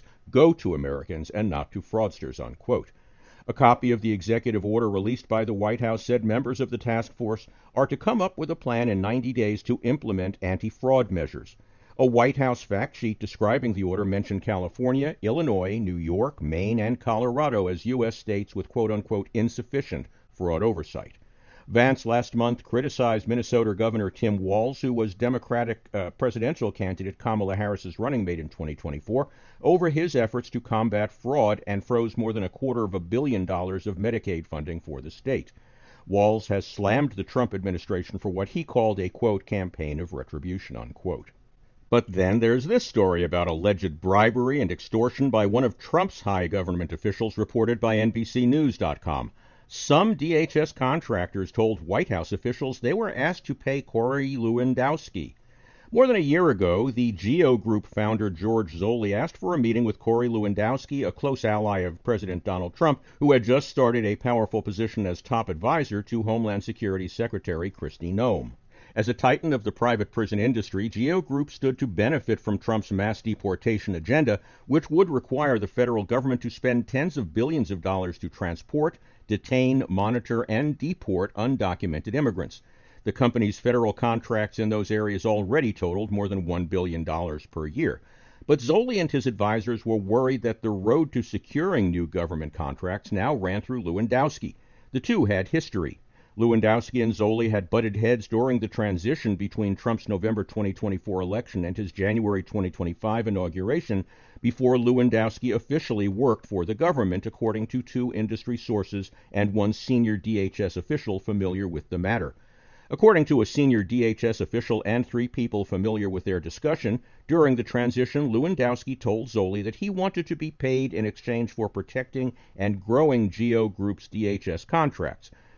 and not to fraudsters, unquote. A copy of the executive order released by the White House said members of the task force are to come up with a plan in 90 days to implement anti-fraud measures. A White House fact sheet describing the order mentioned California, Illinois, New York, Maine, and Colorado as U.S. states with quote-unquote insufficient fraud oversight. Vance last month criticized Minnesota Governor Tim Walz, who was Democratic presidential candidate Kamala Harris's running mate in 2024, over his efforts to combat fraud and froze more than $250 million of Medicaid funding for the state. Walz has slammed the Trump administration for what he called a, quote, campaign of retribution, unquote. But then there's this story about alleged bribery and extortion by one of Trump's high government officials, reported by NBCNews.com. Some DHS contractors told White House officials they were asked to pay Corey Lewandowski. More than a year ago, the GEO Group founder George Zoley asked for a meeting with Corey Lewandowski, a close ally of President Donald Trump, who had just started a powerful position as top advisor to Homeland Security Secretary Kristi Noem. As a titan of the private prison industry, GEO Group stood to benefit from Trump's mass deportation agenda, which would require the federal government to spend tens of billions of dollars to transport, detain, monitor, and deport undocumented immigrants. The company's federal contracts in those areas already totaled more than $1 billion per year. But Zoley and his advisors were worried that the road to securing new government contracts now ran through Lewandowski. The two had history. Lewandowski and Zoley had butted heads during the transition between Trump's November 2024 election and his January 2025 inauguration, before Lewandowski officially worked for the government, according to 2 industry sources and one senior DHS official familiar with the matter. According to a senior DHS official and 3 people familiar with their discussion, during the transition, Lewandowski told Zoley that he wanted to be paid in exchange for protecting and growing GEO Group's DHS contracts.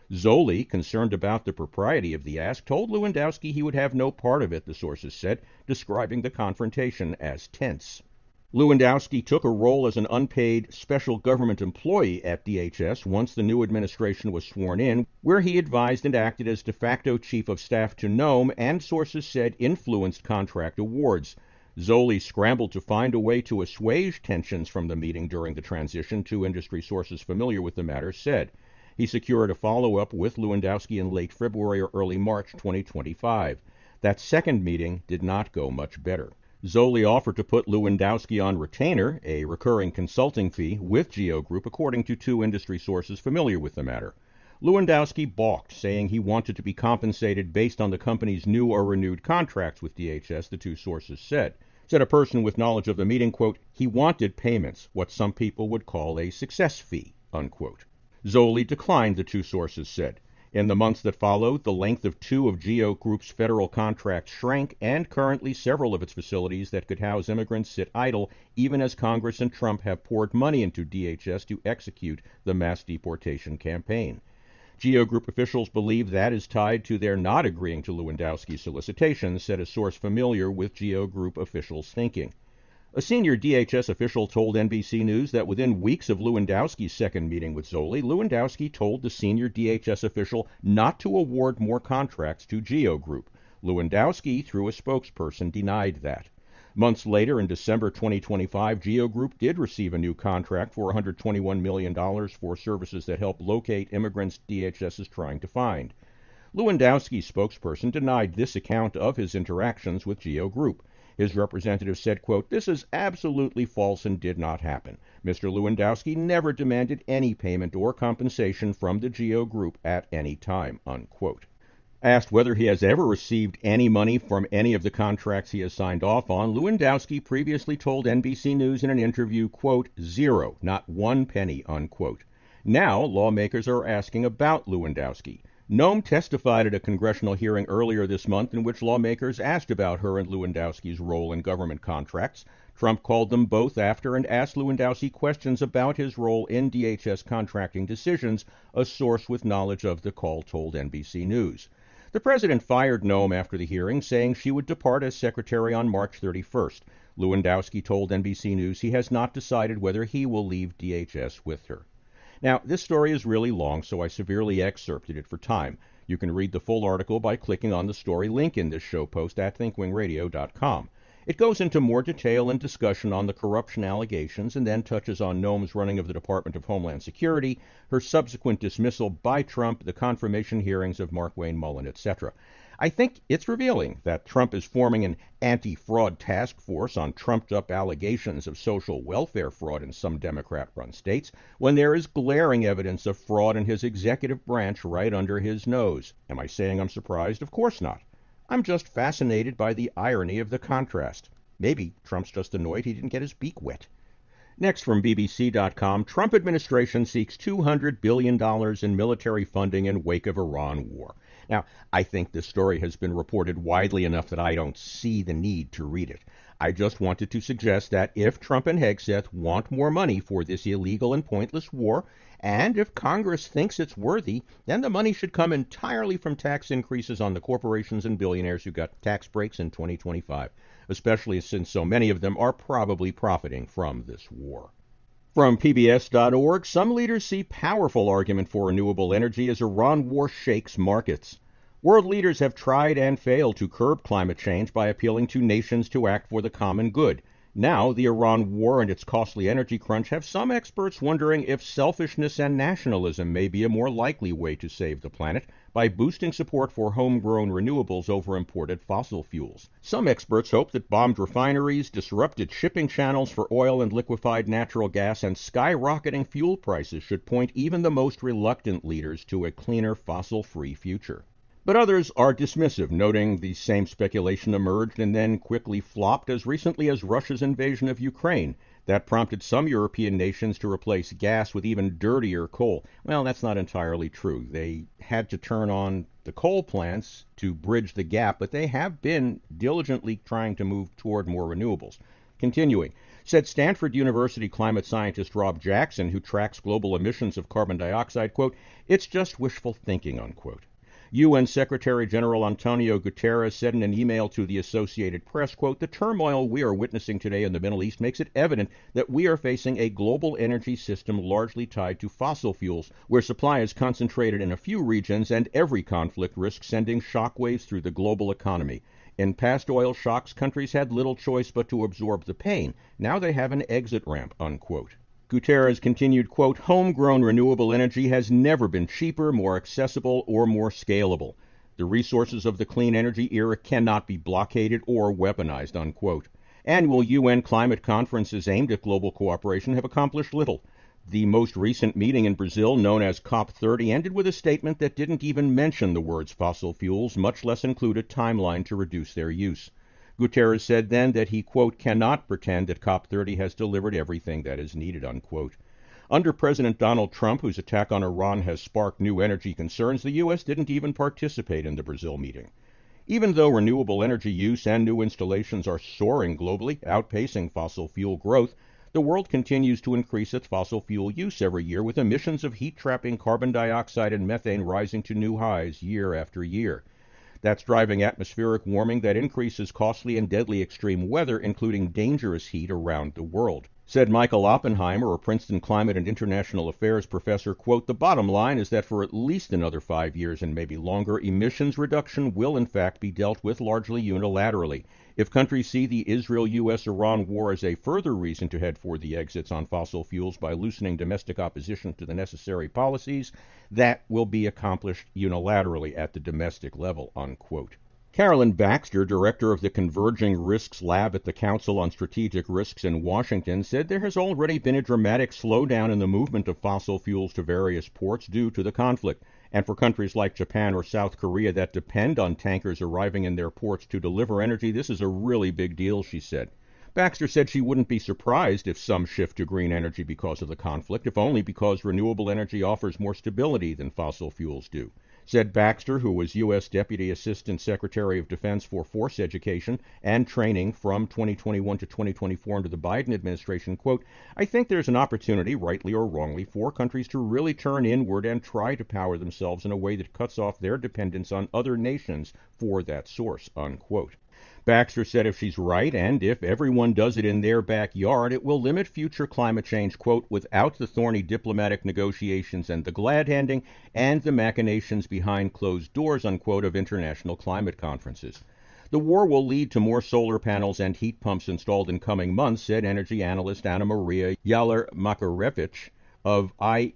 Zoli, concerned about the propriety of the ask, told Lewandowski he would have no part of it, the sources said, describing the confrontation as tense. Lewandowski took a role as an unpaid special government employee at DHS once the new administration was sworn in, where he advised and acted as de facto chief of staff to Noam and, sources said, influenced contract awards. Zoli scrambled to find a way to assuage tensions from the meeting during the transition, two industry sources familiar with the matter said. He secured a follow-up with Lewandowski in late February or early March 2025. That second meeting did not go much better. Zoli offered to put Lewandowski on retainer, a recurring consulting fee, with GEO Group, according to two industry sources familiar with the matter. Lewandowski balked, saying he wanted to be compensated based on the company's new or renewed contracts with DHS, the two sources said. Said a person with knowledge of the meeting, quote, he wanted payments, what some people would call a success fee, unquote. Zoli declined, the two sources said. In the months that followed, the length of two of GEO Group's federal contracts shrank, and currently several of its facilities that could house immigrants sit idle, even as Congress and Trump have poured money into DHS to execute the mass deportation campaign. GEO Group officials believe that is tied to their not agreeing to Lewandowski's solicitations, said a source familiar with GEO Group officials' thinking. A senior DHS official told NBC News that within weeks of Lewandowski's second meeting with Zoli, Lewandowski told the senior DHS official not to award more contracts to GEO Group. Lewandowski, through a spokesperson, denied that. Months later, in December 2025, GEO Group did receive a new contract for $121 million for services that help locate immigrants DHS is trying to find. Lewandowski's spokesperson denied this account of his interactions with GEO Group. His representative said, quote, this is absolutely false and did not happen. Mr. Lewandowski never demanded any payment or compensation from the GEO Group at any time, unquote. Asked whether he has ever received any money from any of the contracts he has signed off on, Lewandowski previously told NBC News in an interview, quote, zero, not 1 penny, unquote. Now, lawmakers are asking about Lewandowski. Noam testified at a congressional hearing earlier this month in which lawmakers asked about her and Lewandowski's role in government contracts. Trump called them both after and asked Lewandowski questions about his role in DHS contracting decisions, a source with knowledge of the call told NBC News. The president fired Noam after the hearing, saying she would depart as secretary on March 31st. Lewandowski told NBC News he has not decided whether he will leave DHS with her. Now, this story is really long, so I severely excerpted it for time. You can read the full article by clicking on the story link in this show post at thinkwingradio.com. It goes into more detail and discussion on the corruption allegations and then touches on Noam's running of the Department of Homeland Security, her subsequent dismissal by Trump, the confirmation hearings of Mark Wayne Mullen, etc. I think it's revealing that Trump is forming an anti-fraud task force on trumped-up allegations of social welfare fraud in some Democrat-run states when there is glaring evidence of fraud in his executive branch right under his nose. Am I saying I'm surprised? Of course not. I'm just fascinated by the irony of the contrast. Maybe Trump's just annoyed he didn't get his beak wet. Next from BBC.com, Trump administration seeks $200 billion in military funding in wake of Iran war. Now, I think this story has been reported widely enough that I don't see the need to read it. I just wanted to suggest that if Trump and Hegseth want more money for this illegal and pointless war, and if Congress thinks it's worthy, then the money should come entirely from tax increases on the corporations and billionaires who got tax breaks in 2025, especially since so many of them are probably profiting from this war. From PBS.org, some leaders see powerful argument for renewable energy as Iran war shakes markets. World leaders have tried and failed to curb climate change by appealing to nations to act for the common good. Now, the Iran war and its costly energy crunch have some experts wondering if selfishness and nationalism may be a more likely way to save the planet by boosting support for homegrown renewables over imported fossil fuels. Some experts hope that bombed refineries, disrupted shipping channels for oil and liquefied natural gas, and skyrocketing fuel prices should point even the most reluctant leaders to a cleaner fossil-free future. But others are dismissive, noting the same speculation emerged and then quickly flopped as recently as Russia's invasion of Ukraine. That prompted some European nations to replace gas with even dirtier coal. Well, that's not entirely true. They had to turn on the coal plants to bridge the gap, but they have been diligently trying to move toward more renewables. Continuing, said Stanford University climate scientist Rob Jackson, who tracks global emissions of carbon dioxide, quote, "It's just wishful thinking," unquote. UN Secretary General Antonio Guterres said in an email to the Associated Press, quote, "The turmoil we are witnessing today in the Middle East makes it evident that we are facing a global energy system largely tied to fossil fuels, where supply is concentrated in a few regions and every conflict risks sending shockwaves through the global economy. In past oil shocks, countries had little choice but to absorb the pain. Now they have an exit ramp," unquote. Guterres continued, quote, "Homegrown renewable energy has never been cheaper, more accessible, or more scalable. The resources of the clean energy era cannot be blockaded or weaponized," unquote. Annual UN climate conferences aimed at global cooperation have accomplished little. The most recent meeting in Brazil, known as COP30, ended with a statement that didn't even mention the words fossil fuels, much less include a timeline to reduce their use. Guterres said then that he, quote, "cannot pretend that COP30 has delivered everything that is needed," unquote. Under President Donald Trump, whose attack on Iran has sparked new energy concerns, the U.S. didn't even participate in the Brazil meeting. Even though renewable energy use and new installations are soaring globally, outpacing fossil fuel growth, the world continues to increase its fossil fuel use every year, with emissions of heat-trapping carbon dioxide and methane rising to new highs year after year. That's driving atmospheric warming that increases costly and deadly extreme weather, including dangerous heat around the world. Said Michael Oppenheimer, a Princeton climate and international affairs professor, quote, "The bottom line is that for at least another 5 years and maybe longer, emissions reduction will in fact be dealt with largely unilaterally. If countries see the Israel-U.S.-Iran war as a further reason to head for the exits on fossil fuels by loosening domestic opposition to the necessary policies, that will be accomplished unilaterally at the domestic level," unquote. Carolyn Baxter, director of the Converging Risks Lab at the Council on Strategic Risks in Washington, said there has already been a dramatic slowdown in the movement of fossil fuels to various ports due to the conflict. And for countries like Japan or South Korea that depend on tankers arriving in their ports to deliver energy, this is a really big deal, she said. Baxter said she wouldn't be surprised if some shift to green energy because of the conflict, if only because renewable energy offers more stability than fossil fuels do. Said Baxter, who was U.S. Deputy Assistant Secretary of Defense for Force Education and Training from 2021 to 2024 under the Biden administration, quote, "I think there's an opportunity, rightly or wrongly, for countries to really turn inward and try to power themselves in a way that cuts off their dependence on other nations for that source," unquote. Baxter said if she's right, and if everyone does it in their backyard, it will limit future climate change, quote, "without the thorny diplomatic negotiations and the glad-handing and the machinations behind closed doors," unquote, of international climate conferences. The war will lead to more solar panels and heat pumps installed in coming months, said energy analyst Anna Maria Yaller-Makarevich of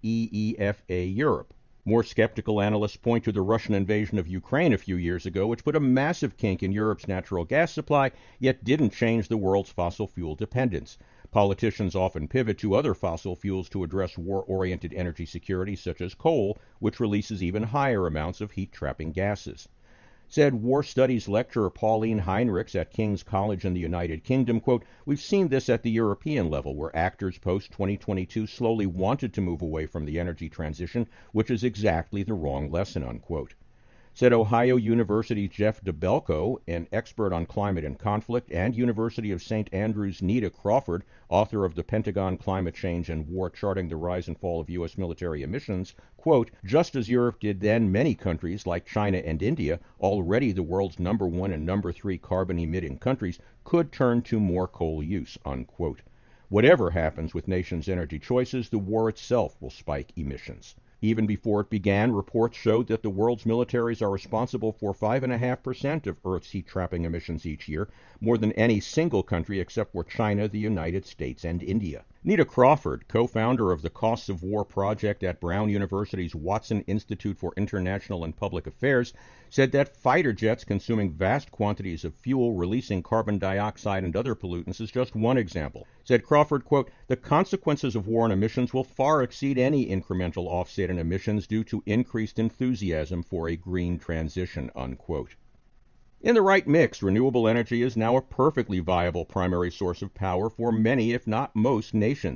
IEEFA Europe. More skeptical analysts point to the Russian invasion of Ukraine a few years ago, which put a massive kink in Europe's natural gas supply, yet didn't change the world's fossil fuel dependence. Politicians often pivot to other fossil fuels to address war-oriented energy security, such as coal, which releases even higher amounts of heat-trapping gases. Said war studies lecturer Pauline Heinrichs at King's College in the United Kingdom, quote, "We've seen this at the European level, where actors post-2022 slowly wanted to move away from the energy transition, which is exactly the wrong lesson," unquote. Said Ohio University's Jeff DeBelko, an expert on climate and conflict, and University of St. Andrews' Nita Crawford, author of The Pentagon Climate Change and War, Charting the Rise and Fall of U.S. Military Emissions, quote, "Just as Europe did then, many countries like China and India, already the world's number 1 and number 3 carbon-emitting countries, could turn to more coal use," unquote. Whatever happens with nations' energy choices, the war itself will spike emissions. Even before it began, reports showed that the world's militaries are responsible for 5.5% of Earth's heat-trapping emissions each year, more than any single country except for China, the United States, and India. Nita Crawford, co-founder of the Costs of War project at Brown University's Watson Institute for International and Public Affairs, said that fighter jets consuming vast quantities of fuel, releasing carbon dioxide and other pollutants is just one example. Said Crawford, quote, "The consequences of war and emissions will far exceed any incremental offset in emissions due to increased enthusiasm for a green transition," unquote. In the right mix, renewable energy is now a perfectly viable primary source of power for many, if not most, nations.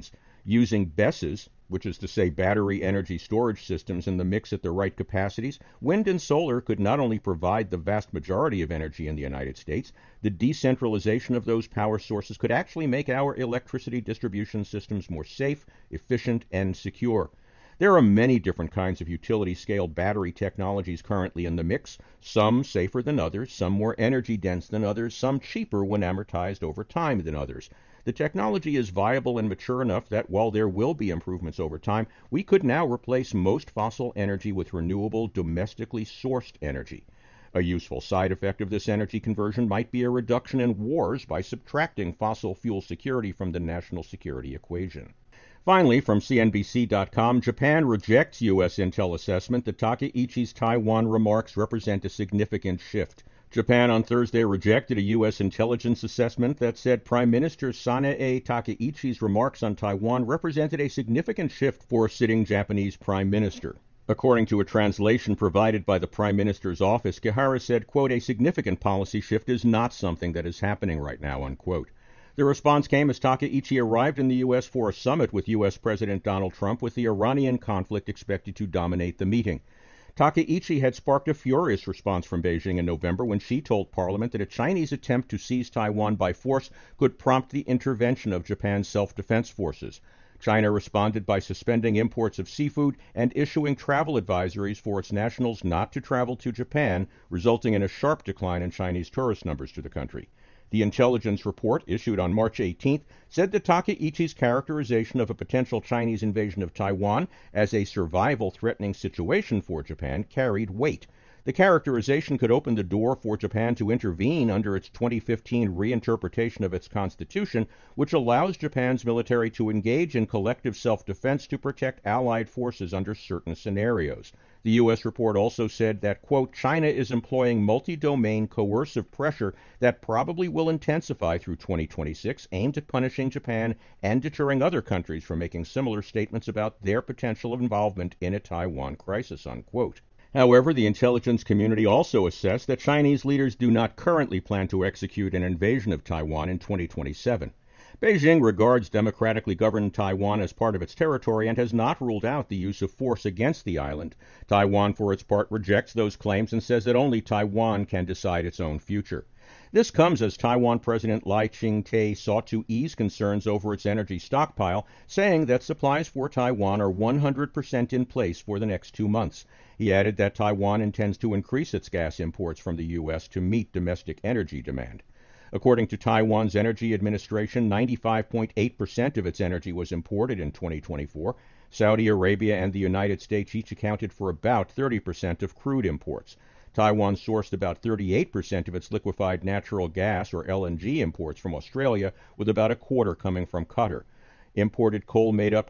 Using BESSes, which is to say battery energy storage systems, in the mix at the right capacities, wind and solar could not only provide the vast majority of energy in the United States, the decentralization of those power sources could actually make our electricity distribution systems more safe, efficient, and secure. There are many different kinds of utility-scale battery technologies currently in the mix, some safer than others, some more energy-dense than others, some cheaper when amortized over time than others. The technology is viable and mature enough that while there will be improvements over time, we could now replace most fossil energy with renewable, domestically sourced energy. A useful side effect of this energy conversion might be a reduction in wars by subtracting fossil fuel security from the national security equation. Finally, from CNBC.com, Japan rejects U.S. intel assessment that Takeichi's Taiwan remarks represent a significant shift. Japan on Thursday rejected a U.S. intelligence assessment that said Prime Minister Sanae Takeichi's remarks on Taiwan represented a significant shift for a sitting Japanese Prime Minister. According to a translation provided by the Prime Minister's office, Kihara said, quote, "A significant policy shift is not something that is happening right now," unquote. The response came as Takeichi arrived in the U.S. for a summit with U.S. President Donald Trump, with the Iranian conflict expected to dominate the meeting. Takeichi had sparked a furious response from Beijing in November when she told Parliament that a Chinese attempt to seize Taiwan by force could prompt the intervention of Japan's self-defense forces. China responded by suspending imports of seafood and issuing travel advisories for its nationals not to travel to Japan, resulting in a sharp decline in Chinese tourist numbers to the country. The intelligence report, issued on March 18th, said that Takeichi's characterization of a potential Chinese invasion of Taiwan as a survival-threatening situation for Japan carried weight. The characterization could open the door for Japan to intervene under its 2015 reinterpretation of its constitution, which allows Japan's military to engage in collective self-defense to protect allied forces under certain scenarios. The U.S. report also said that, quote, "China is employing multi-domain coercive pressure that probably will intensify through 2026, aimed at punishing Japan and deterring other countries from making similar statements about their potential involvement in a Taiwan crisis," unquote. However, the intelligence community also assessed that Chinese leaders do not currently plan to execute an invasion of Taiwan in 2027. Beijing regards democratically governed Taiwan as part of its territory and has not ruled out the use of force against the island. Taiwan, for its part, rejects those claims and says that only Taiwan can decide its own future. This comes as Taiwan President Lai Ching-te sought to ease concerns over its energy stockpile, saying that supplies for Taiwan are 100% in place for the next 2 months. He added that Taiwan intends to increase its gas imports from the U.S. to meet domestic energy demand. According to Taiwan's Energy Administration, 95.8% of its energy was imported in 2024. Saudi Arabia and the United States each accounted for about 30% of crude imports. Taiwan sourced about 38% of its liquefied natural gas, or LNG, imports from Australia, with about a quarter coming from Qatar. Imported coal made up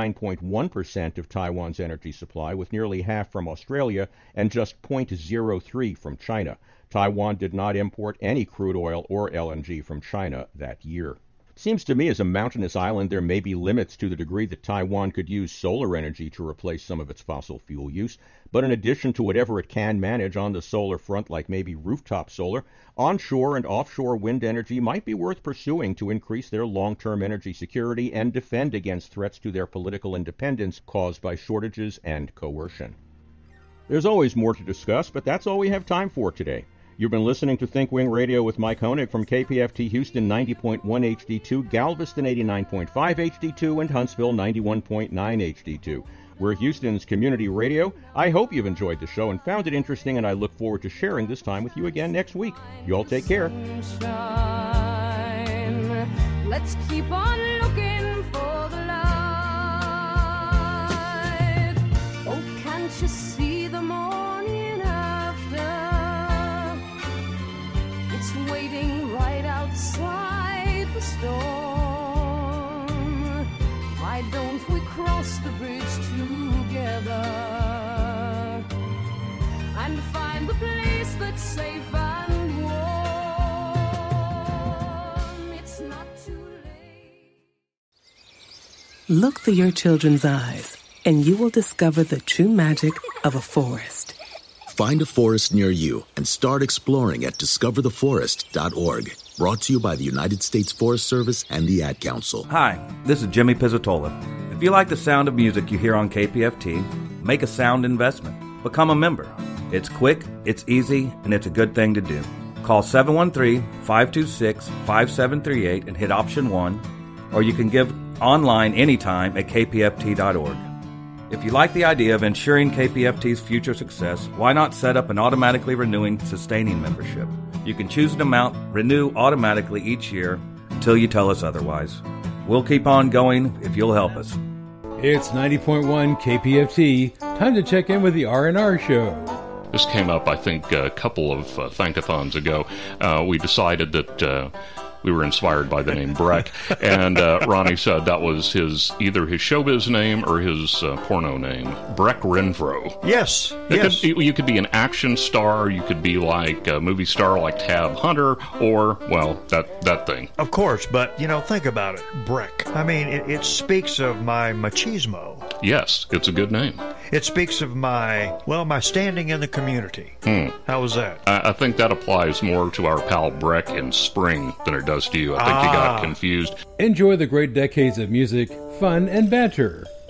29.1% of Taiwan's energy supply, with nearly half from Australia and just 0.03% from China. Taiwan did not import any crude oil or LNG from China that year. It seems to me as a mountainous island there may be limits to the degree that Taiwan could use solar energy to replace some of its fossil fuel use, but in addition to whatever it can manage on the solar front, like maybe rooftop solar, onshore and offshore wind energy might be worth pursuing to increase their long-term energy security and defend against threats to their political independence caused by shortages and coercion. There's always more to discuss, but that's all we have time for today. You've been listening to Think Wing Radio with Mike Honig from KPFT Houston 90.1 HD2, Galveston 89.5 HD2, and Huntsville 91.9 HD2. We're Houston's community radio. I hope you've enjoyed the show and found it interesting, and I look forward to sharing this time with you again next week. You all take care. Let's keep on looking for the light. Oh, can't you see the morning after? It's waiting right outside the storm. Why don't we cross the bridge together and find the place that's safe and warm? It's not too late. Look through your children's eyes, and you will discover the true magic of a forest. Find a forest near you and start exploring at discovertheforest.org. Brought to you by the United States Forest Service and the Ad Council. Hi, this is Jimmy Pizzatola. If you like the sound of music you hear on KPFT, make a sound investment. Become a member. It's quick, it's easy, and it's a good thing to do. Call 713-526-5738 and hit option 1, or you can give online anytime at kpft.org. If you like the idea of ensuring KPFT's future success, why not set up an automatically renewing sustaining membership? You can choose an amount, renew automatically each year until you tell us otherwise. We'll keep on going if you'll help us. It's 90.1 KPFT. Time to check in with the R&R show. This came up, I think, a couple of Thankathons ago. We decided that we were inspired by the name Breck, and Ronnie said that was either his showbiz name or his porno name, Breck Renfro. Yes. You could be an action star, you could be like a movie star like Tab Hunter, or, well, that thing. Of course, but, think about it, Breck. I mean, it speaks of my machismo. Yes, it's a good name. It speaks of my standing in the community. How was that? I think that applies more to our pal Breck in Spring than it does to you. I think you got confused. Enjoy the great decades of music, fun, and banter